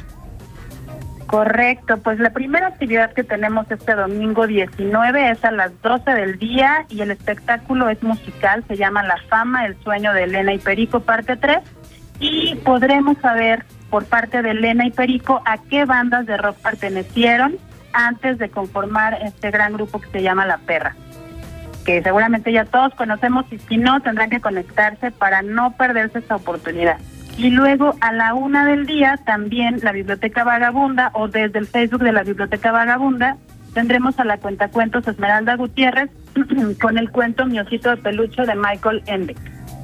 Correcto, pues la primera actividad que tenemos este domingo diecinueve es a las doce del día, y el espectáculo es musical, se llama La Fama, el sueño de Elena y Perico, parte tres, y podremos saber por parte de Elena y Perico a qué bandas de rock pertenecieron antes de conformar este gran grupo que se llama La Perra, que seguramente ya todos conocemos, y si no, tendrán que conectarse para no perderse esta oportunidad. Y luego a la una del día también la Biblioteca Vagabunda, o desde el Facebook de la Biblioteca Vagabunda, tendremos a la cuentacuentos Esmeralda Gutiérrez con el cuento Mi osito de peluche de Michael Ende.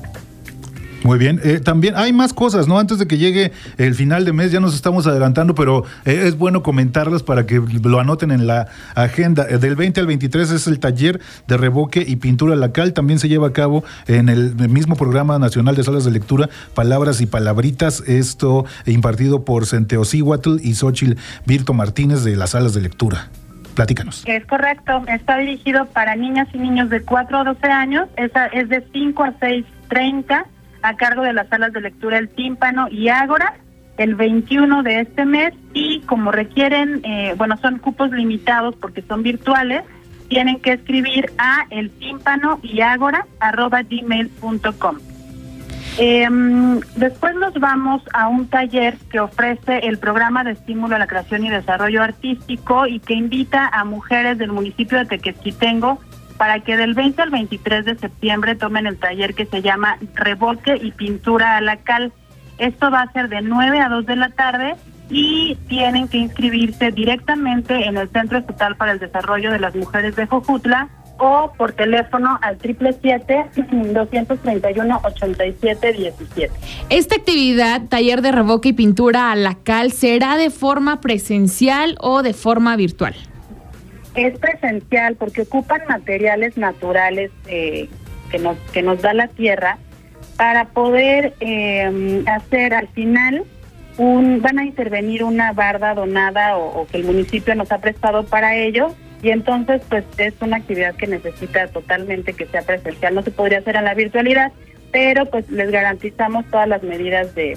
Muy bien, eh, también hay más cosas, ¿no? Antes de que llegue el final de mes, ya nos estamos adelantando, pero eh, es bueno comentarlas para que lo anoten en la agenda. Eh, del veinte al veintitrés es el taller de revoque y pintura lacal, también se lleva a cabo en el mismo programa nacional de salas de lectura, Palabras y Palabritas, esto impartido por Centeocíhuatl y Xochitl Virto Martínez de las salas de lectura. Platícanos. Es correcto, está dirigido para niñas y niños de cuatro a doce años, esa es de cinco a seis treinta, a cargo de las salas de lectura El Tímpano y Ágora, el veintiuno de este mes, y como requieren, eh, bueno, son cupos limitados porque son virtuales, tienen que escribir a el tímpano y ágora arroba gmail punto com. Eh, después nos vamos a un taller que ofrece el programa de estímulo a la creación y desarrollo artístico, y que invita a mujeres del municipio de Tequesquitengo para que del veinte al veintitrés de septiembre tomen el taller que se llama Revoque y Pintura a la Cal. Esto va a ser de nueve a dos de la tarde, y tienen que inscribirse directamente en el Centro Estatal para el Desarrollo de las Mujeres de Jojutla, o por teléfono al siete siete siete, dos tres uno, ocho siete uno siete. Esta actividad, taller de revoque y pintura a la cal, ¿será de forma presencial o de forma virtual? Es presencial porque ocupan materiales naturales eh, que nos que nos da la tierra para poder eh, hacer al final un van a intervenir una barda donada o, o que el municipio nos ha prestado para ello, y entonces pues es una actividad que necesita totalmente que sea presencial. No se podría hacer en la virtualidad, pero pues les garantizamos todas las medidas de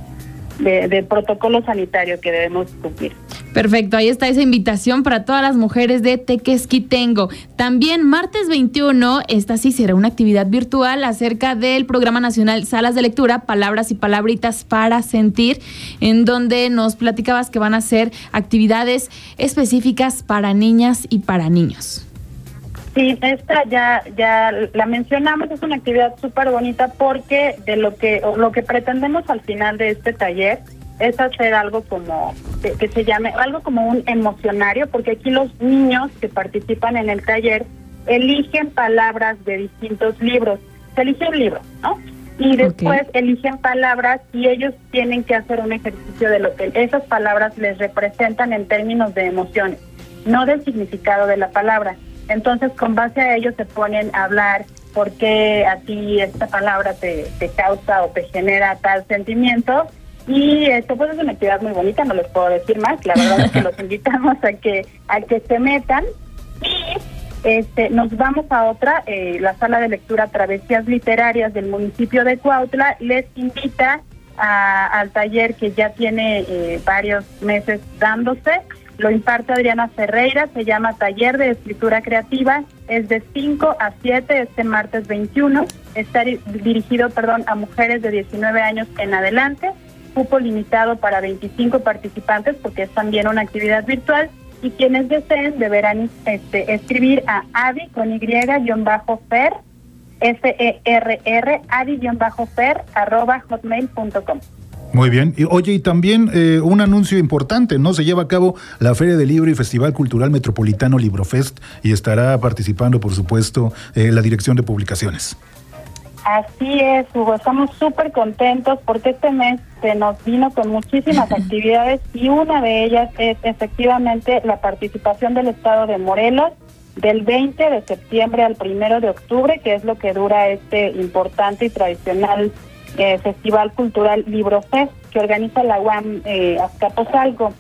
de, de protocolo sanitario que debemos cumplir. Perfecto, ahí está esa invitación para todas las mujeres de Tequesquitengo. También martes veintiuno, esta sí será una actividad virtual acerca del Programa Nacional Salas de Lectura, Palabras y Palabritas para Sentir, en donde nos platicabas que van a ser actividades específicas para niñas y para niños. Sí, esta ya ya la mencionamos, es una actividad súper bonita porque de lo que lo que pretendemos al final de este taller es hacer algo como, que, que se llame, algo como un emocionario, porque aquí los niños que participan en el taller eligen palabras de distintos libros. Se elige un libro, ¿no? Y después okay. eligen palabras y ellos tienen que hacer un ejercicio de lo que esas palabras les representan en términos de emociones, no del significado de la palabra. Entonces, con base a ello se ponen a hablar por qué a ti esta palabra te, te causa o te genera tal sentimiento. Y esto pues es una actividad muy bonita, no les puedo decir más, la verdad es que los invitamos a que a que se metan. Y este nos vamos a otra, eh, la sala de lectura Travesías Literarias del municipio de Cuautla les invita a, al taller que ya tiene eh, varios meses dándose. Lo imparte Adriana Ferreira, se llama Taller de Escritura Creativa, es de cinco a siete este martes veintiuno, está dirigido, perdón, a mujeres de diecinueve años en adelante, cupo limitado para veinticinco participantes porque es también una actividad virtual, y quienes deseen deberán este, escribir a adi con y-fer, F E R R, adi-fer, arroba hotmail punto com. Muy bien. Y, oye, y también eh, un anuncio importante, ¿no? Se lleva a cabo la Feria del Libro y Festival Cultural Metropolitano Librofest y estará participando, por supuesto, eh, la Dirección de Publicaciones. Así es, Hugo. Estamos súper contentos porque este mes se nos vino con muchísimas actividades y una de ellas es efectivamente la participación del Estado de Morelos del veinte de septiembre al primero de octubre, que es lo que dura este importante y tradicional Eh, Festival Cultural Librofest que organiza la U A M eh, Azcapotzalco.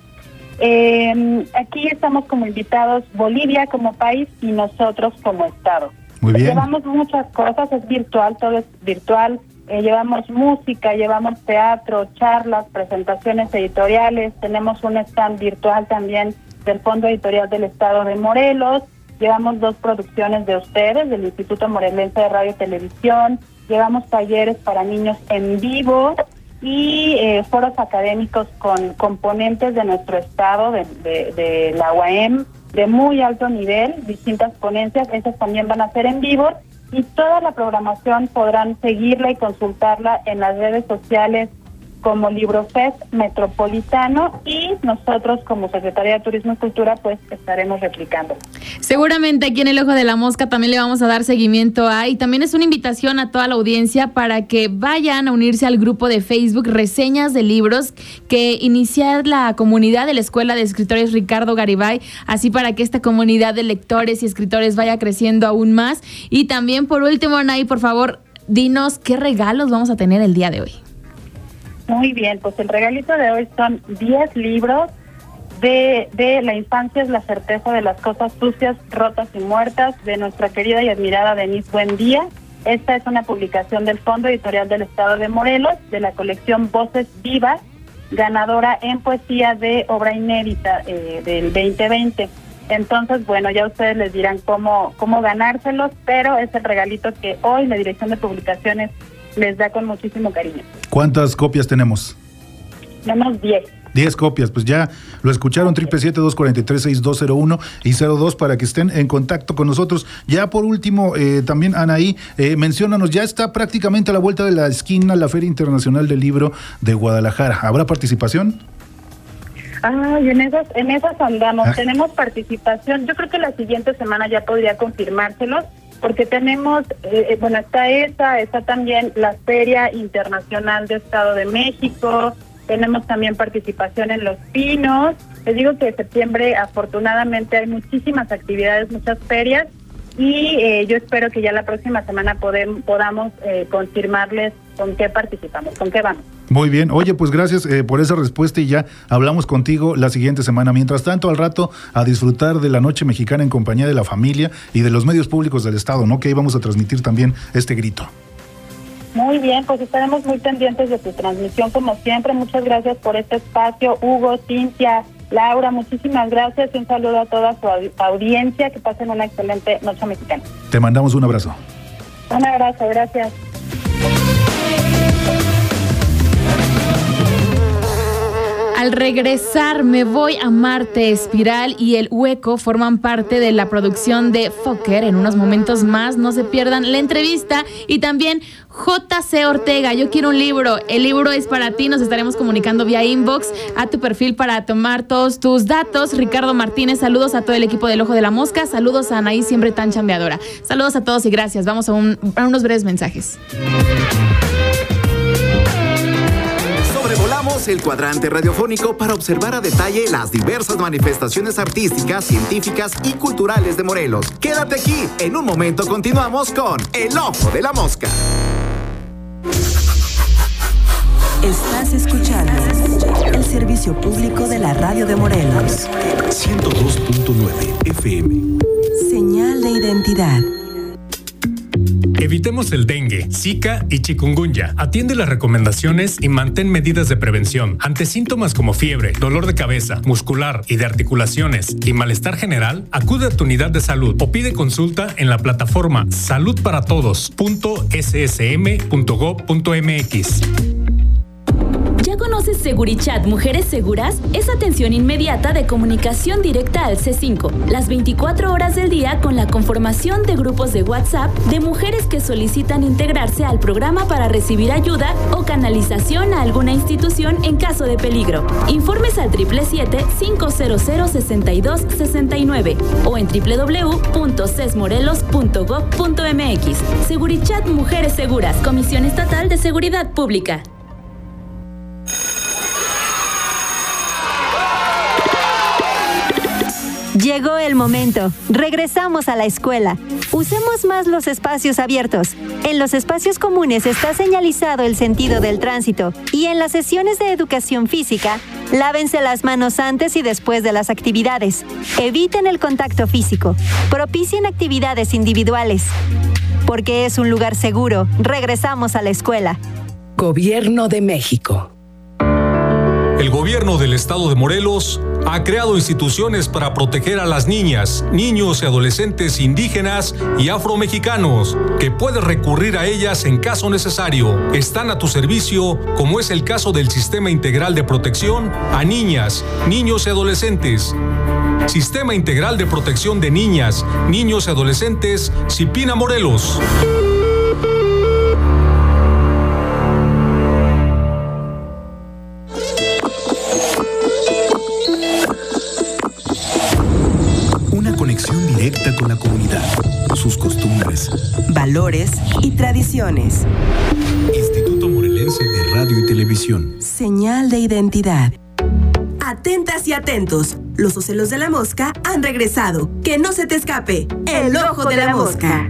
Eh, aquí estamos como invitados Bolivia como país y nosotros como estado. Muy bien. Llevamos muchas cosas, es virtual, todo es virtual. Eh, llevamos música, llevamos teatro, charlas, presentaciones editoriales. Tenemos un stand virtual también del Fondo Editorial del Estado de Morelos. Llevamos dos producciones de ustedes, del Instituto Morelense de Radio y Televisión. Llevamos talleres para niños en vivo y eh, foros académicos con componentes de nuestro estado, de, de, de la U A M, de muy alto nivel, distintas ponencias, esas también van a ser en vivo, y toda la programación podrán seguirla y consultarla en las redes sociales como Librofest Metropolitano, y nosotros como Secretaría de Turismo y Cultura pues estaremos replicando. Seguramente aquí en El Ojo de la Mosca también le vamos a dar seguimiento a, y también es una invitación a toda la audiencia para que vayan a unirse al grupo de Facebook Reseñas de Libros que inicia la comunidad de la Escuela de Escritores Ricardo Garibay, así para que esta comunidad de lectores y escritores vaya creciendo aún más. Y también por último, Anaí, por favor, dinos qué regalos vamos a tener el día de hoy. Muy bien, pues el regalito de hoy son diez libros de, de La infancia es la certeza de las cosas sucias, rotas y muertas, de nuestra querida y admirada Denise Buendía. Esta es una publicación del Fondo Editorial del Estado de Morelos, de la colección Voces Vivas, ganadora en poesía de obra inédita eh, del veinte veinte. Entonces, bueno, ya ustedes les dirán cómo, cómo ganárselos, pero es el regalito que hoy la Dirección de Publicaciones les da con muchísimo cariño. ¿Cuántas copias tenemos? Tenemos diez. Diez copias, pues ya lo escucharon, siete siete siete, dos cuatro tres, seis dos cero uno y cero dos para que estén en contacto con nosotros. Ya por último, eh, también Anaí, eh, menciónanos, ya está prácticamente a la vuelta de la esquina la Feria Internacional del Libro de Guadalajara. ¿Habrá participación? Ah, y en esas, en esas andamos, ah. Tenemos participación, yo creo que la siguiente semana ya podría confirmárselos, porque tenemos, eh, bueno, está esa, está también la Feria Internacional de Estado de México, tenemos también participación en Los Pinos. Les digo que en septiembre afortunadamente hay muchísimas actividades, muchas ferias, y eh, yo espero que ya la próxima semana podem, podamos eh, confirmarles con qué participamos, con qué vamos. Muy bien. Oye, pues gracias eh, por esa respuesta y ya hablamos contigo la siguiente semana. Mientras tanto, al rato, a disfrutar de la Noche Mexicana en compañía de la familia y de los medios públicos del Estado, ¿no? Que ahí vamos a transmitir también este grito. Muy bien, pues estaremos muy pendientes de tu transmisión como siempre. Muchas gracias por este espacio, Hugo, Cintia, Laura, muchísimas gracias y un saludo a toda su audiencia. Que pasen una excelente Noche Mexicana. Te mandamos un abrazo. Un abrazo, gracias. Al regresar, Me Voy a Marte, Espiral y El Hueco forman parte de la producción de Fokker. En unos momentos más, no se pierdan la entrevista. Y también J C Ortega, Yo Quiero un Libro. El libro es para ti. Nos estaremos comunicando vía inbox a tu perfil para tomar todos tus datos. Ricardo Martínez, saludos a todo el equipo del Ojo de la Mosca. Saludos a Anaí, siempre tan chambeadora. Saludos a todos y gracias. Vamos a, un, a unos breves mensajes. Sobrevolamos el cuadrante radiofónico para observar a detalle las diversas manifestaciones artísticas, científicas y culturales de Morelos. Quédate aquí, en un momento continuamos con El Ojo de la Mosca. Estás escuchando el servicio público de la radio de Morelos. ciento dos punto nueve F M. Señal de identidad. Evitemos el dengue, zika y chikungunya. Atiende las recomendaciones y mantén medidas de prevención. Ante síntomas como fiebre, dolor de cabeza, muscular y de articulaciones y malestar general, acude a tu unidad de salud o pide consulta en la plataforma salud para todos punto s s m punto gob punto m x. ¿Ya conoces Segurichat Mujeres Seguras? Es atención inmediata de comunicación directa al C cinco, las veinticuatro horas del día con la conformación de grupos de WhatsApp de mujeres que solicitan integrarse al programa para recibir ayuda o canalización a alguna institución en caso de peligro. Informes al siete siete siete, cinco cero cero, seis dos seis nueve o en doble u doble u doble u punto ces morelos punto gob punto m x. Segurichat Mujeres Seguras, Comisión Estatal de Seguridad Pública. Llegó el momento. Regresamos a la escuela. Usemos más los espacios abiertos. En los espacios comunes está señalizado el sentido del tránsito y en las sesiones de educación física, lávense las manos antes y después de las actividades. Eviten el contacto físico. Propicien actividades individuales. Porque es un lugar seguro, regresamos a la escuela. Gobierno de México. El gobierno del estado de Morelos ha creado instituciones para proteger a las niñas, niños y adolescentes indígenas y afromexicanos, que puedes recurrir a ellas en caso necesario. Están a tu servicio, como es el caso del Sistema Integral de Protección a Niñas, Niños y Adolescentes. Sistema Integral de Protección de Niñas, Niños y Adolescentes, Cipina Morelos. Conexión directa con la comunidad, sus costumbres, valores y tradiciones. Instituto Morelense de Radio y Televisión. Señal de identidad. Atentas y atentos, los ocelos de la mosca han regresado. Que no se te escape, el ojo de la mosca.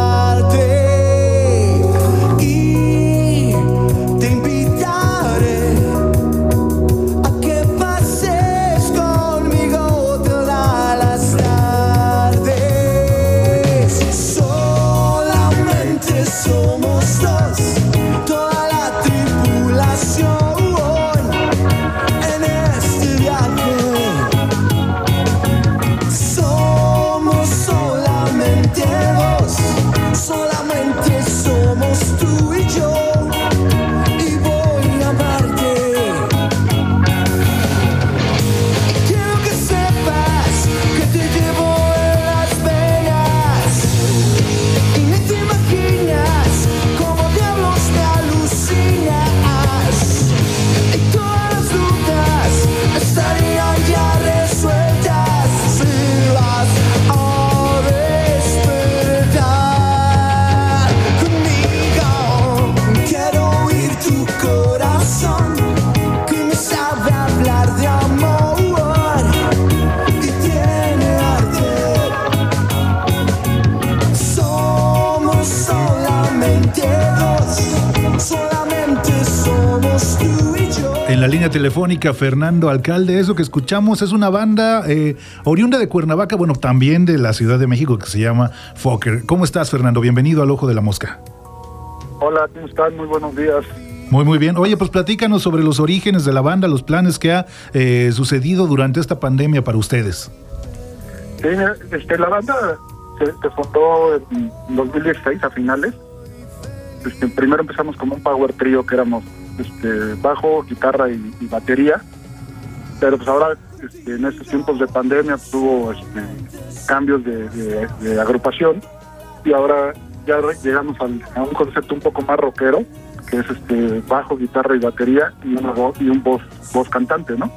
Y te invitaré línea telefónica Fernando Alcalde. Eso que escuchamos es una banda eh, oriunda de Cuernavaca, bueno, también de la Ciudad de México, que se llama Fokker. ¿Cómo estás, Fernando? Bienvenido al Ojo de la Mosca. Hola, ¿cómo están? Muy buenos días. Muy, muy bien. Oye, pues platícanos sobre los orígenes de la banda, los planes que ha eh, sucedido durante esta pandemia para ustedes. Sí, este, la banda se, se fundó en dos mil dieciséis, a finales. Este, primero empezamos como un power trio que éramos este, bajo, guitarra y, y batería, pero pues ahora este, en estos tiempos de pandemia pues, hubo este, cambios de, de, de agrupación y ahora ya llegamos al, a un concepto un poco más rockero, que es este bajo, guitarra y batería y una voz y un voz voz cantante, ¿no?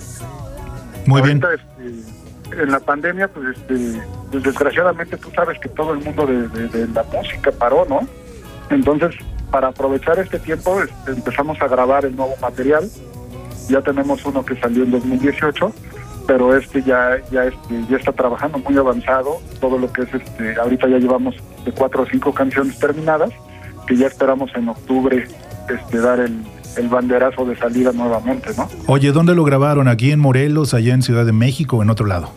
Muy ahorita, bien. Este, en la pandemia, pues, este, pues desgraciadamente tú sabes que todo el mundo de, de, de la música paró, ¿no? Entonces, para aprovechar este tiempo, este, empezamos a grabar el nuevo material. Ya tenemos uno que salió en dos mil dieciocho, pero este ya ya este ya está trabajando muy avanzado. Todo lo que es este, ahorita ya llevamos de cuatro o cinco canciones terminadas, que ya esperamos en octubre este dar el, el banderazo de salida nuevamente, ¿no? Oye, ¿dónde lo grabaron? ¿Aquí en Morelos, allá en Ciudad de México o en otro lado?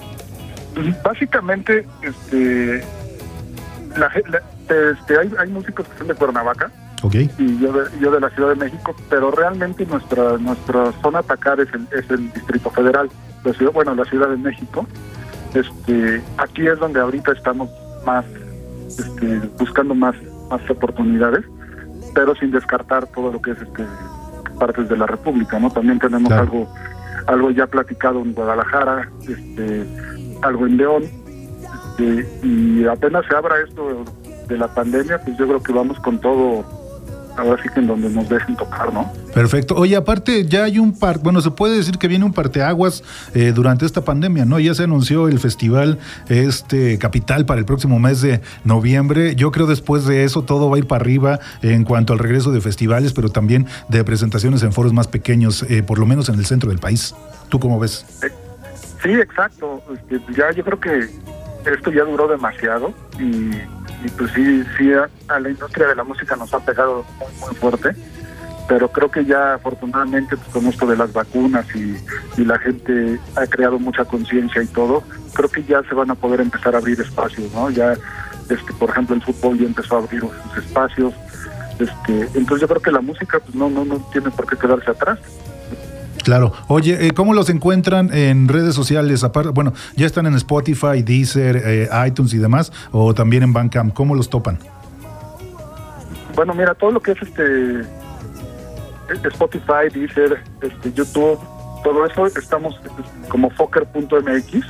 Básicamente, este, la, la, este hay, hay músicos que son de Cuernavaca, okay, y yo de, yo de la Ciudad de México, pero realmente nuestra nuestra zona a atacar es el, es el Distrito Federal, la ciudad, bueno, la Ciudad de México. Este, aquí es donde ahorita estamos más este, buscando más más oportunidades, pero sin descartar todo lo que es este partes de la República, ¿no? También tenemos claro. algo algo ya platicado en Guadalajara, este algo en León, este, y apenas se abra esto de la pandemia, pues yo creo que vamos con todo, ahora sí que en donde nos dejen tocar, ¿no? Perfecto. Oye, aparte ya hay un par, bueno, se puede decir que viene un parteaguas eh, durante esta pandemia, ¿no? Ya se anunció el festival este Capital para el próximo mes de noviembre. Yo creo después de eso todo va a ir para arriba en cuanto al regreso de festivales, pero también de presentaciones en foros más pequeños, eh, por lo menos en el centro del país. ¿Tú cómo ves? Sí, exacto. Este, ya yo creo que esto ya duró demasiado y y pues sí, sí a, a la industria de la música nos ha pegado muy, muy fuerte, pero creo que ya afortunadamente pues, con esto de las vacunas y, y la gente ha creado mucha conciencia y todo, creo que ya se van a poder empezar a abrir espacios, ¿no? Ya, este, por ejemplo, el fútbol ya empezó a abrir sus espacios, este, entonces yo creo que la música pues no, no, no tiene por qué quedarse atrás. Claro. Oye, eh, ¿cómo los encuentran en redes sociales? Aparte, bueno, ya están en Spotify, Deezer, eh, iTunes y demás, o también en Bandcamp. ¿Cómo los topan? Bueno, mira, todo lo que es este Spotify, Deezer, este, YouTube, todo eso, estamos como fokker punto m x.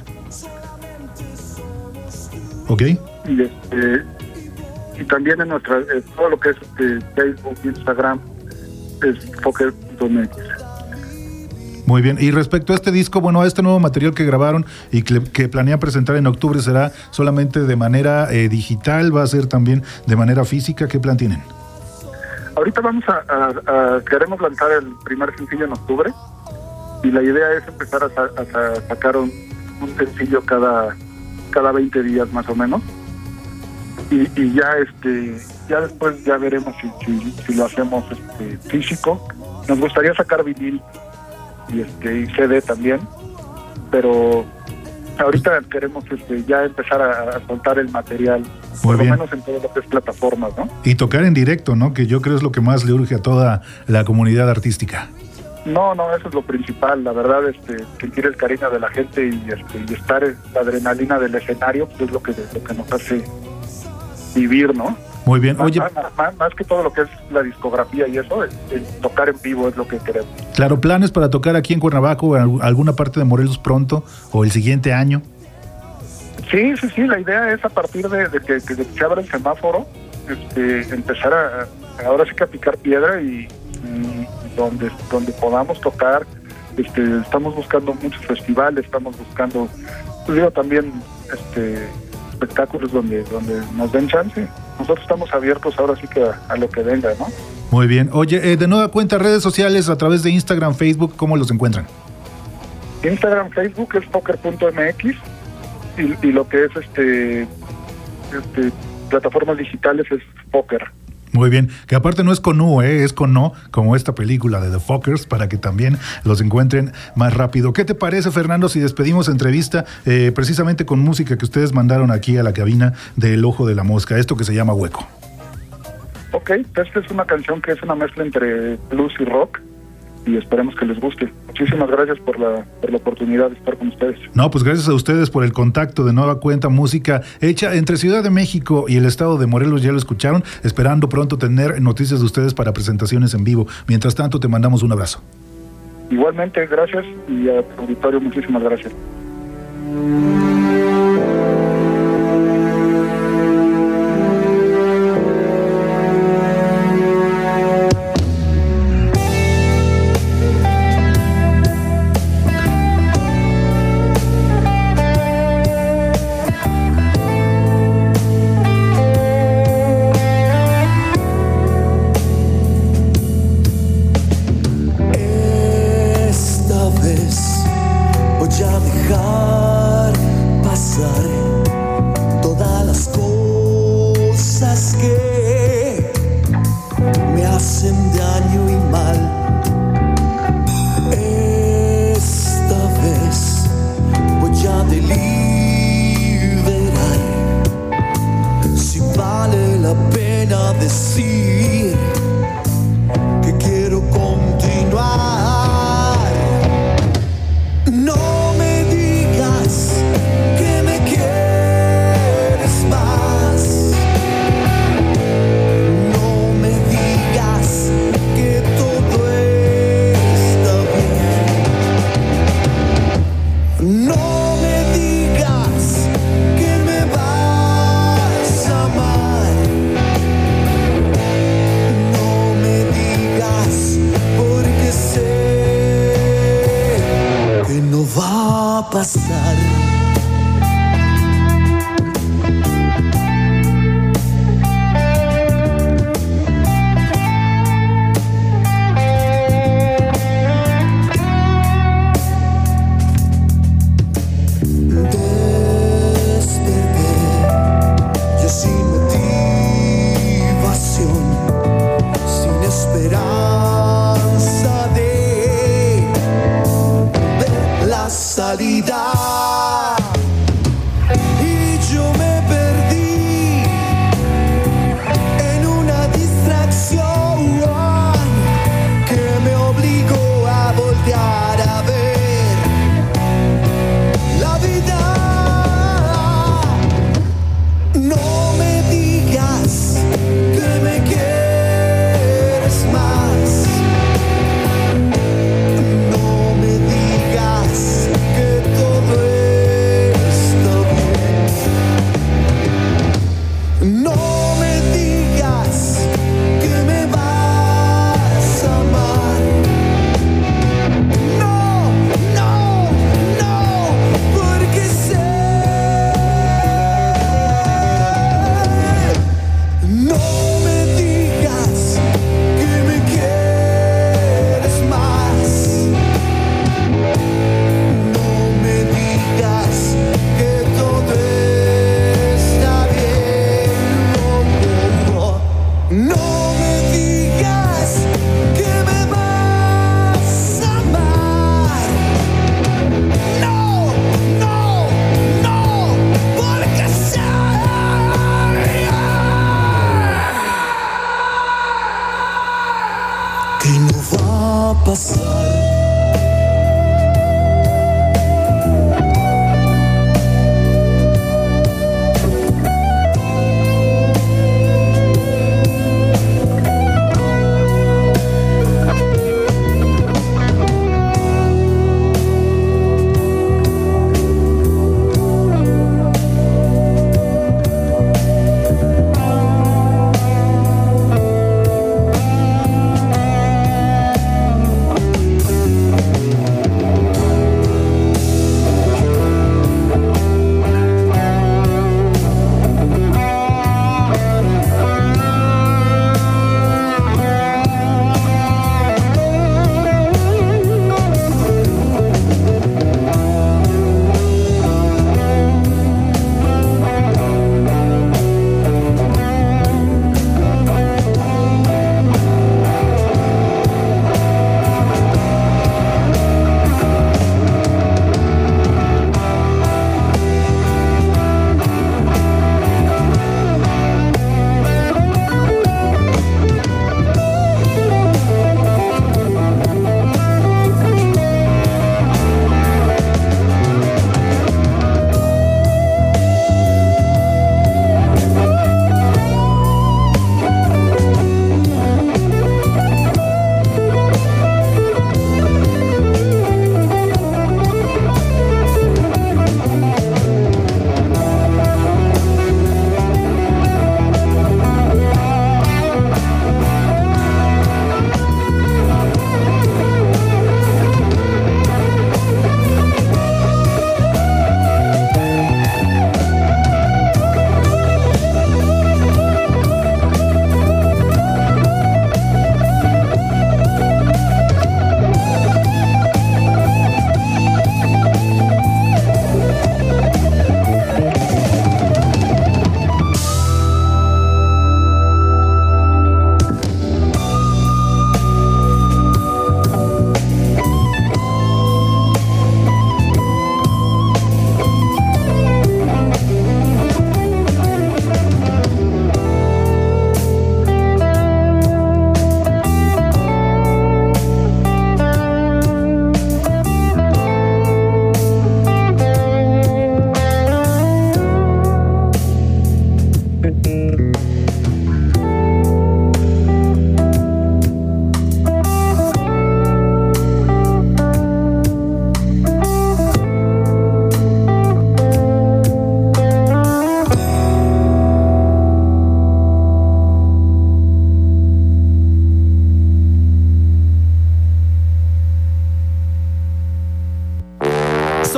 Ok. Y, este, y también en nuestra, eh, todo lo que es este, Facebook, Instagram, es fokker punto m x. Muy bien, y respecto a este disco, bueno, a este nuevo material que grabaron y que, que planean presentar en octubre, ¿será solamente de manera eh, digital? ¿Va a ser también de manera física? ¿Qué plan tienen? Ahorita vamos a, a, a queremos lanzar el primer sencillo en octubre y la idea es empezar a, a, a sacar un, un sencillo cada cada veinte días más o menos y, y ya este ya después ya veremos si, si, si lo hacemos este, físico. Nos gustaría sacar vinil y este y C D también, pero ahorita queremos este ya empezar a, a soltar el material, Muy por bien. lo menos en todas las plataformas, ¿no? Y tocar en directo, ¿no? Que yo creo es lo que más le urge a toda la comunidad artística. No, no, eso es lo principal, la verdad, este, sentir el cariño de la gente y, este, y estar en la adrenalina del escenario, pues es lo que, lo que nos hace vivir, ¿no? Muy bien, oye... Más, más, más que todo lo que es la discografía y eso, el, el tocar en vivo es lo que queremos. Claro, ¿planes para tocar aquí en Cuernavaca o en alguna parte de Morelos pronto o el siguiente año? Sí, sí, sí, la idea es a partir de, de, que, de que se abra el semáforo, este, empezar a, ahora sí que a picar piedra y, y donde, donde podamos tocar. Este, estamos buscando muchos festivales, estamos buscando, pues digo, también este, espectáculos donde, donde nos den chance. Nosotros estamos abiertos ahora sí que a, a lo que venga, ¿no? Muy bien. Oye, eh, de nueva cuenta, redes sociales a través de Instagram, Facebook, ¿cómo los encuentran? Instagram, Facebook es fokker punto m x y, y lo que es este, este plataformas digitales es Fokker. Muy bien, que aparte no es con U, ¿eh? Es con O, como esta película de The Fuckers, para que también los encuentren más rápido. ¿Qué te parece, Fernando, si despedimos entrevista eh, precisamente con música que ustedes mandaron aquí a la cabina de El Ojo de la Mosca, esto que se llama Hueco? Ok, esta es una canción que es una mezcla entre blues y rock y esperemos que les guste. Muchísimas gracias por la, por la oportunidad de estar con ustedes. No, pues gracias a ustedes por el contacto de nueva cuenta, música hecha entre Ciudad de México y el estado de Morelos, ya lo escucharon, esperando pronto tener noticias de ustedes para presentaciones en vivo. Mientras tanto, te mandamos un abrazo. Igualmente, gracias, y a tu auditorio, muchísimas gracias. Salida.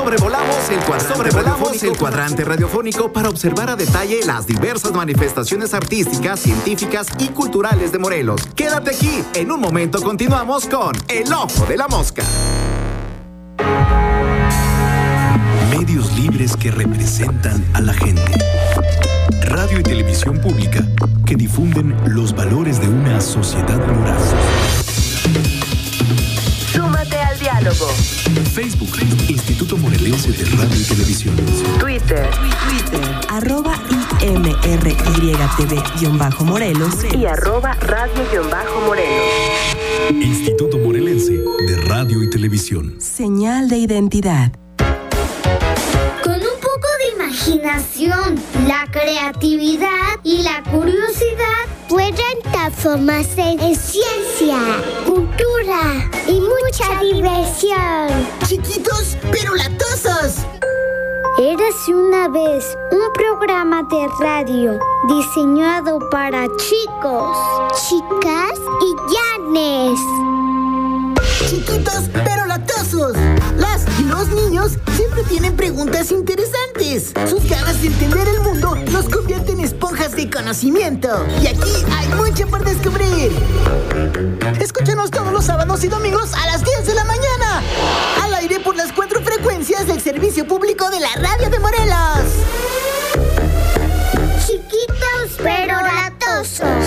Sobrevolamos el cuadrante, Sobrevolamos el cuadrante radiofónico para observar a detalle las diversas manifestaciones artísticas, científicas y culturales de Morelos. Quédate aquí, en un momento continuamos con El Ojo de la Mosca. Medios libres que representan a la gente. Radio y televisión pública que difunden los valores de una sociedad plural. Súmate al diálogo. Facebook, Instituto Morelense de Radio y Televisión. Twitter, Twitter, arroba I M R Y T V-Morelos y arroba radio-morelos. Instituto Morelense de Radio y Televisión. Señal de identidad. Con un poco de imaginación, la creatividad y la curiosidad pueden transformarse en ciencia, cultura y mucha diversión. Chiquitos pero latosos. Érase una vez un programa de radio diseñado para chicos, chicas y llanes. Chiquitos pero latosos. Las y los niños siempre tienen preguntas interesantes. Sus ganas de entender el mundo los convierten en esponjas de conocimiento. Y aquí hay mucho por descubrir. Escúchanos todos los sábados y domingos a las diez de la mañana. Al aire por las cuatro frecuencias del servicio público de la radio de Morelos. Chiquitos pero latosos.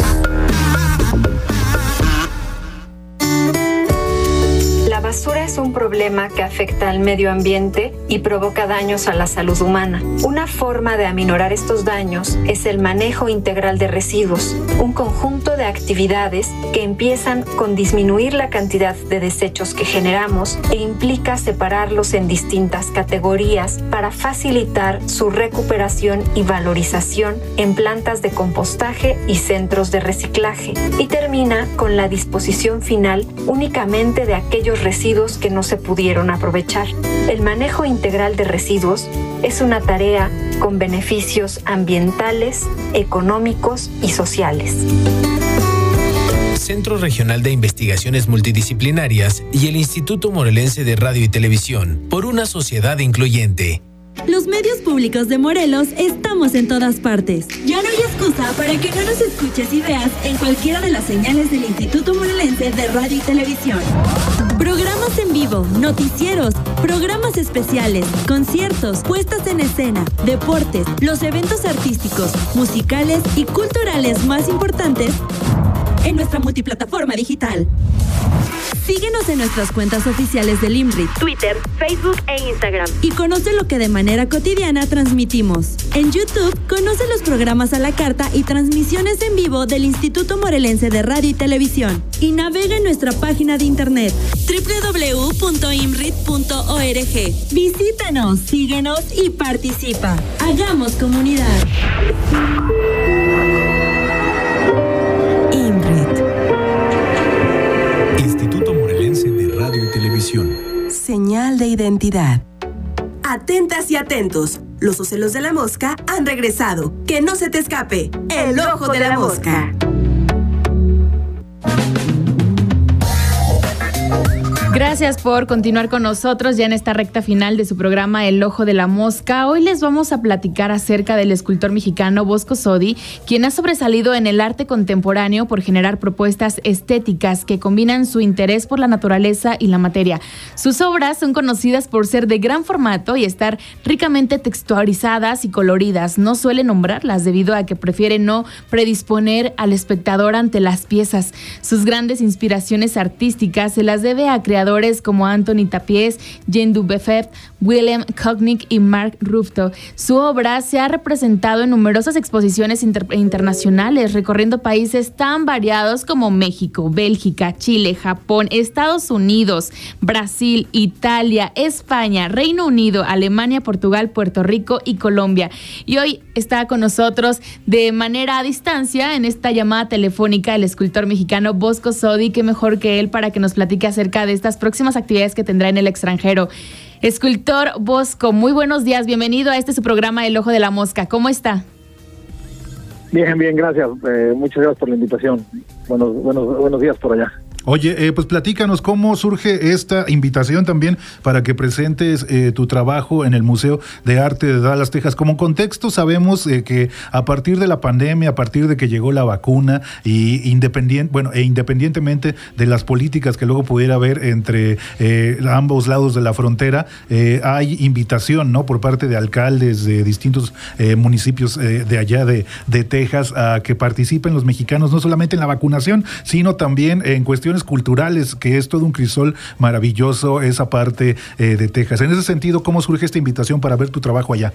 La basura es un problema que afecta al medio ambiente y provoca daños a la salud humana. Una forma de aminorar estos daños es el manejo integral de residuos, un conjunto de actividades que empiezan con disminuir la cantidad de desechos que generamos e implica separarlos en distintas categorías para facilitar su recuperación y valorización en plantas de compostaje y centros de reciclaje, y termina con la disposición final únicamente de aquellos residuos que no se pudieron aprovechar. El manejo integral de residuos es una tarea con beneficios ambientales, económicos y sociales. Centro Regional de Investigaciones Multidisciplinarias y el Instituto Morelense de Radio y Televisión, por una sociedad incluyente. Los medios públicos de Morelos estamos en todas partes. Ya no hay excusa para que no nos escuches y veas en cualquiera de las señales del Instituto Morelense de Radio y Televisión. Programas en vivo, noticieros, programas especiales, conciertos, puestas en escena, deportes, los eventos artísticos, musicales y culturales más importantes en nuestra multiplataforma digital. Síguenos en nuestras cuentas oficiales del IMRIT, Twitter, Facebook e Instagram. Y conoce lo que de manera cotidiana transmitimos. En YouTube, conoce los programas a la carta y transmisiones en vivo del Instituto Morelense de Radio y Televisión. Y navega en nuestra página de internet doble u doble u doble u punto imrit punto org. Visítanos, síguenos y participa. Hagamos comunidad. Instituto Morelense de Radio y Televisión. Señal de identidad. Atentas y atentos. Los ocelos de la mosca han regresado. Que no se te escape. El ojo de la mosca. Gracias por continuar con nosotros ya en esta recta final de su programa El Ojo de la Mosca. Hoy les vamos a platicar acerca del escultor mexicano Bosco Sodi, quien ha sobresalido en el arte contemporáneo por generar propuestas estéticas que combinan su interés por la naturaleza y la materia. Sus obras son conocidas por ser de gran formato y estar ricamente textualizadas y coloridas. No suele nombrarlas debido a que prefiere no predisponer al espectador ante las piezas. Sus grandes inspiraciones artísticas se las debe a creadores como Anthony Tapies, Jean Dubuffet, William Koechnick y Mark Ruffalo. Su obra se ha representado en numerosas exposiciones inter- internacionales, recorriendo países tan variados como México, Bélgica, Chile, Japón, Estados Unidos, Brasil, Italia, España, Reino Unido, Alemania, Portugal, Puerto Rico y Colombia. Y hoy está con nosotros de manera a distancia en esta llamada telefónica el escultor mexicano Bosco Sodi. Qué mejor que él para que nos platique acerca de estas próximas actividades que tendrá en el extranjero. Escultor Bosco, muy buenos días, bienvenido a este su programa El Ojo de la Mosca. ¿Cómo está? Bien, bien, gracias. Eh, muchas gracias por la invitación. Buenos, buenos, buenos días por allá. Oye, eh, pues platícanos cómo surge esta invitación también para que presentes eh, tu trabajo en el Museo de Arte de Dallas, Texas. Como contexto sabemos eh, que a partir de la pandemia, a partir de que llegó la vacuna y independiente, bueno, e independientemente de las políticas que luego pudiera haber entre eh, ambos lados de la frontera, eh, hay invitación, ¿no?, por parte de alcaldes de distintos eh, municipios eh, de allá de, de Texas a que participen los mexicanos no solamente en la vacunación, sino también en cuestiones culturales, que es todo un crisol maravilloso esa parte eh, de Texas. En ese sentido, ¿cómo surge esta invitación para ver tu trabajo allá?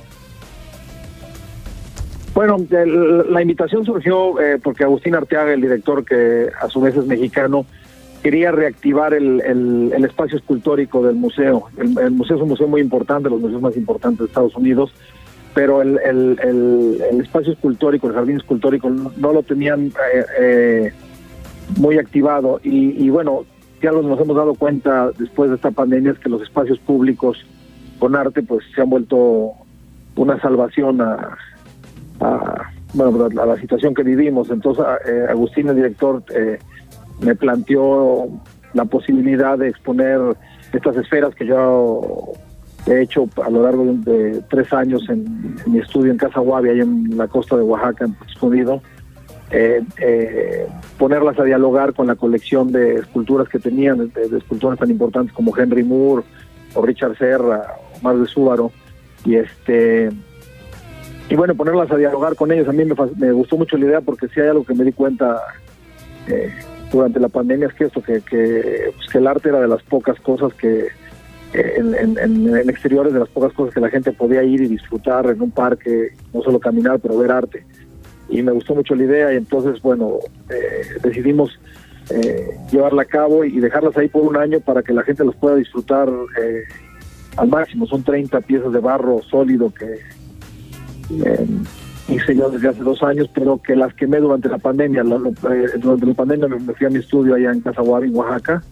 Bueno, el, la invitación surgió eh, porque Agustín Arteaga, el director, que a su vez es mexicano, quería reactivar el, el, el espacio escultórico del museo. El, el museo es un museo muy importante, los museos más importantes de Estados Unidos, pero el, el, el, el espacio escultórico, el jardín escultórico, no, no lo tenían eh, eh, muy activado. Y, y bueno, ya nos hemos dado cuenta después de esta pandemia es que los espacios públicos con arte pues se han vuelto una salvación a, a, bueno, a la situación que vivimos. Entonces eh, Agustín, el director, eh, me planteó la posibilidad de exponer estas esferas que yo he hecho a lo largo de, de tres años en, en mi estudio en Casa Guavia, ahí en la costa de Oaxaca, en Puerto Escondido, eh, eh, ponerlas a dialogar con la colección de esculturas que tenían, de, de escultores tan importantes como Henry Moore o Richard Serra, o Omar de Súbaro, y este y bueno, ponerlas a dialogar con ellos. A mí me, me gustó mucho la idea, porque si hay algo que me di cuenta eh, durante la pandemia es que esto, que, que, pues que el arte era de las pocas cosas que En, en, en exteriores, de las pocas cosas que la gente podía ir y disfrutar en un parque, no solo caminar, pero ver arte. Y me gustó mucho la idea, y entonces, bueno, eh, decidimos eh, llevarla a cabo y dejarlas ahí por un año para que la gente los pueda disfrutar eh, al máximo. Son treinta piezas de barro sólido que eh, hice yo desde hace dos años, pero que las quemé durante la pandemia. Lo, lo, eh, durante la pandemia me fui a mi estudio allá en Casa Guavia, en Oaxaca,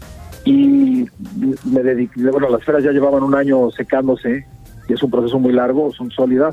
y me dediqué, bueno, las esferas ya llevaban un año secándose, y es un proceso muy largo, son sólidas,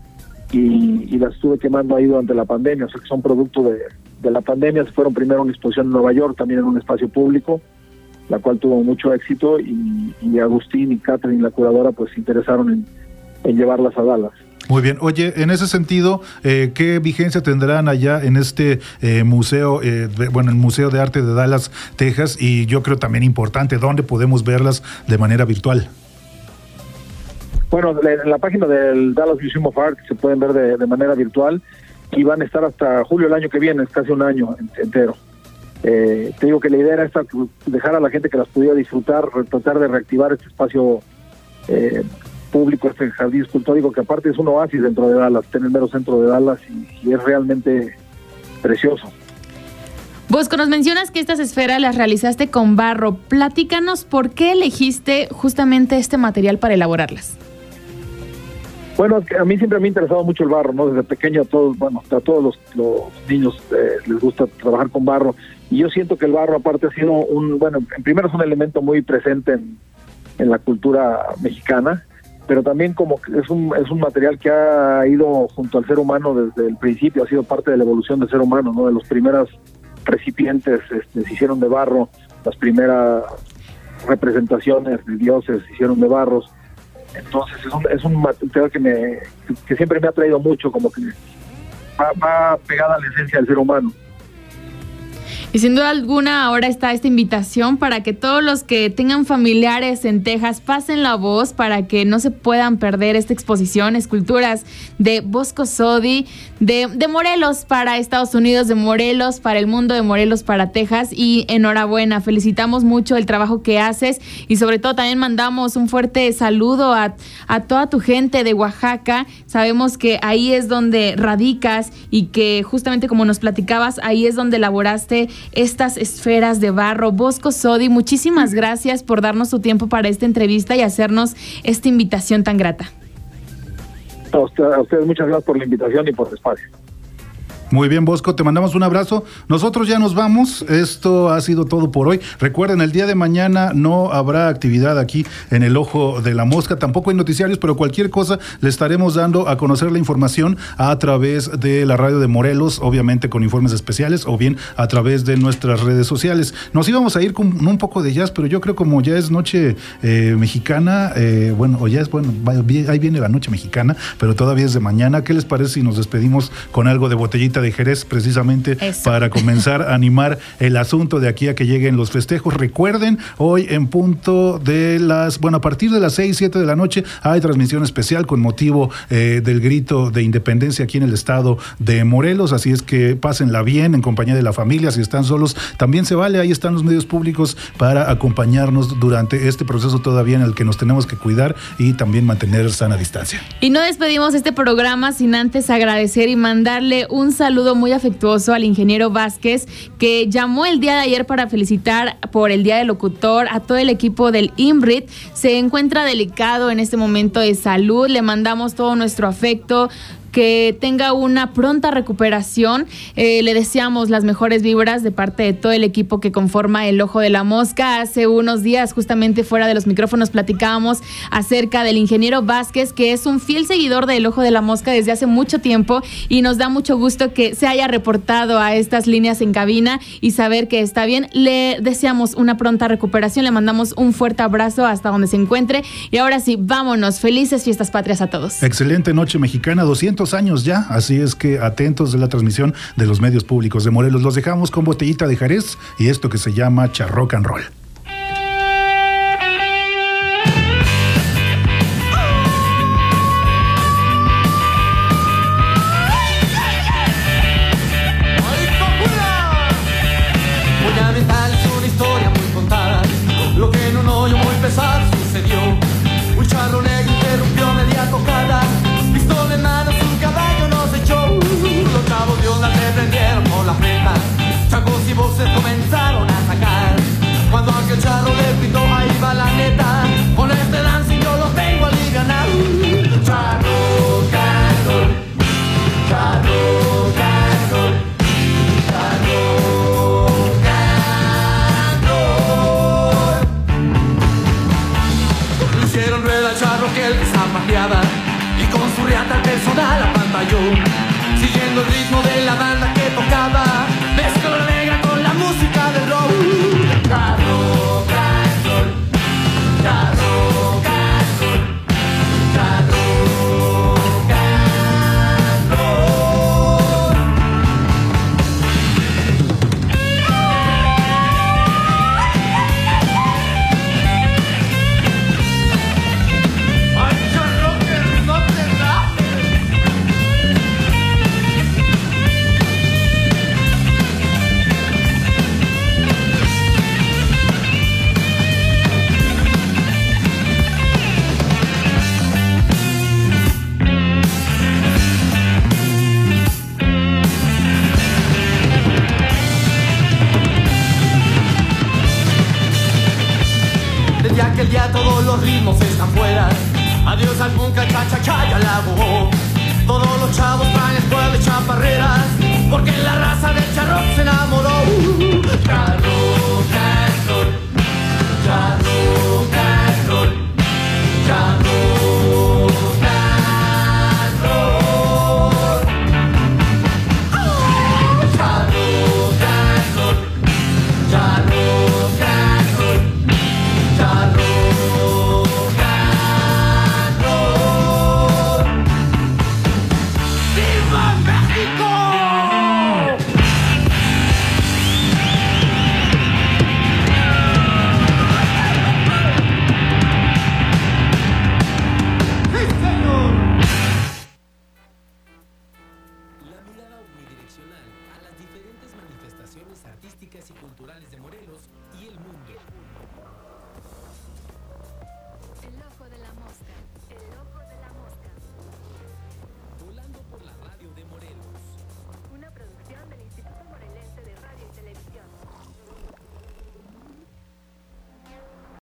y, y las estuve quemando ahí durante la pandemia, o sea que son producto de, de la pandemia. Se fueron primero a una exposición en Nueva York, también en un espacio público, la cual tuvo mucho éxito, y, y Agustín y Catherine, la curadora, pues se interesaron en, en llevarlas a Dallas. Muy bien. Oye, en ese sentido, eh, ¿qué vigencia tendrán allá en este eh, museo, eh, de, bueno, el Museo de Arte de Dallas, Texas? Y yo creo también importante, ¿dónde podemos verlas de manera virtual? Bueno, en la página del Dallas Museum of Art se pueden ver de, de manera virtual, y van a estar hasta julio del año que viene, es casi un año entero. Eh, te digo que la idea era esta, dejar a la gente que las pudiera disfrutar, tratar de reactivar este espacio eh, público, este jardín escultórico, que aparte es un oasis dentro de Dallas, está en el mero centro de Dallas, y, y es realmente precioso. Bosco, nos mencionas que estas esferas las realizaste con barro. Platícanos por qué elegiste justamente este material para elaborarlas. Bueno, a mí siempre me ha interesado mucho el barro, ¿no? Desde pequeño a todos, bueno, a todos los, los niños eh, les gusta trabajar con barro, y yo siento que el barro aparte ha sido un, bueno, en primero es un elemento muy presente en, en la cultura mexicana, pero también como que es un es un material que ha ido junto al ser humano desde el principio, ha sido parte de la evolución del ser humano, ¿no? De los primeros recipientes este, se hicieron de barro, las primeras representaciones de dioses se hicieron de barros. Entonces es un, es un material que me que siempre me ha traído mucho, como que va, va pegada a la esencia del ser humano. Y sin duda alguna ahora está esta invitación para que todos los que tengan familiares en Texas pasen la voz para que no se puedan perder esta exposición, esculturas de Bosco Sodi, de, de Morelos para Estados Unidos, de Morelos para el mundo, de Morelos para Texas. Y enhorabuena, felicitamos mucho el trabajo que haces, y sobre todo también mandamos un fuerte saludo a, a toda tu gente de Oaxaca. Sabemos que ahí es donde radicas, y que justamente como nos platicabas, ahí es donde elaboraste estas esferas de barro. Bosco Sodi, muchísimas gracias por darnos tu tiempo para esta entrevista y hacernos esta invitación tan grata. A, usted, a ustedes muchas gracias por la invitación y por el espacio. Muy bien, Bosco, te mandamos un abrazo. Nosotros ya nos vamos. Esto ha sido todo por hoy. Recuerden, el día de mañana no habrá actividad aquí en el Ojo de la Mosca. Tampoco hay noticiarios, pero cualquier cosa le estaremos dando a conocer la información a través de la radio de Morelos, obviamente con informes especiales, o bien a través de nuestras redes sociales. Nos íbamos a ir con un poco de jazz, pero yo creo como ya es noche eh, mexicana, eh, bueno, o ya es, bueno, ahí viene la noche mexicana, pero todavía es de mañana. ¿Qué les parece si nos despedimos con algo de Botellita de Jerez, precisamente Eso. para comenzar a animar el asunto de aquí a que lleguen los festejos? Recuerden, hoy en punto de las, bueno, a partir de las seis, siete de la noche hay transmisión especial con motivo eh, del grito de independencia aquí en el estado de Morelos, así es que pásenla bien en compañía de la familia. Si están solos, también se vale, ahí están los medios públicos para acompañarnos durante este proceso todavía en el que nos tenemos que cuidar y también mantener sana distancia. Y no despedimos este programa sin antes agradecer y mandarle un saludo muy afectuoso al ingeniero Vázquez, que llamó el día de ayer para felicitar por el Día del Locutor a todo el equipo del INBRIT. Se encuentra delicado en este momento de salud, le mandamos todo nuestro afecto, que tenga una pronta recuperación. Eh, le deseamos las mejores vibras de parte de todo el equipo que conforma el Ojo de la Mosca. Hace unos días, justamente fuera de los micrófonos, platicábamos acerca del ingeniero Vázquez, que es un fiel seguidor del Ojo de la Mosca desde hace mucho tiempo, y nos da mucho gusto que se haya reportado a estas líneas en cabina y saber que está bien. Le deseamos una pronta recuperación, le mandamos un fuerte abrazo hasta donde se encuentre, y ahora sí, vámonos. Felices Fiestas Patrias a todos. Excelente noche mexicana, doscientos años ya, así es que atentos de la transmisión de los medios públicos de Morelos. Los dejamos con Botellita de Jerez y esto que se llama Charrock and Roll. Fundamental es una historia muy contada, lo que en un hoyo muy pesado sucedió. Un charro negro interrumpió media tocada, pistola en mano, su caballo nos echó. Los cabos de onda se prendieron por la frente, chacos y voces comenzaron a sacar. Cuando aquel charro le gritó, ahí va la neta, con este dancing yo lo tengo a ganar. Charro cantor, charro cantor, charro cantor. Lo hicieron rueda al charro que él zapateaba, y con su riata el personal apantalló, siguiendo el ritmo de la banda que tocaba, mezcló la negra con la música del rock. Charro cantor, charro cantor, charro cantor. Ay, charro que no te da. Desde aquel día todos los ritmos están fuera. Adiós al punk, al cha-cha-cha y al agua. Todos los chavos van a escuela de chaparreras, porque la raza del charro se enamoró. Charro cantor, charro cantor, charro cantor. Charro cantor, charro cantor, charro cantor. ¡Viva México! artísticas y culturales de Morelos y el mundo. El Ojo de la Mosca.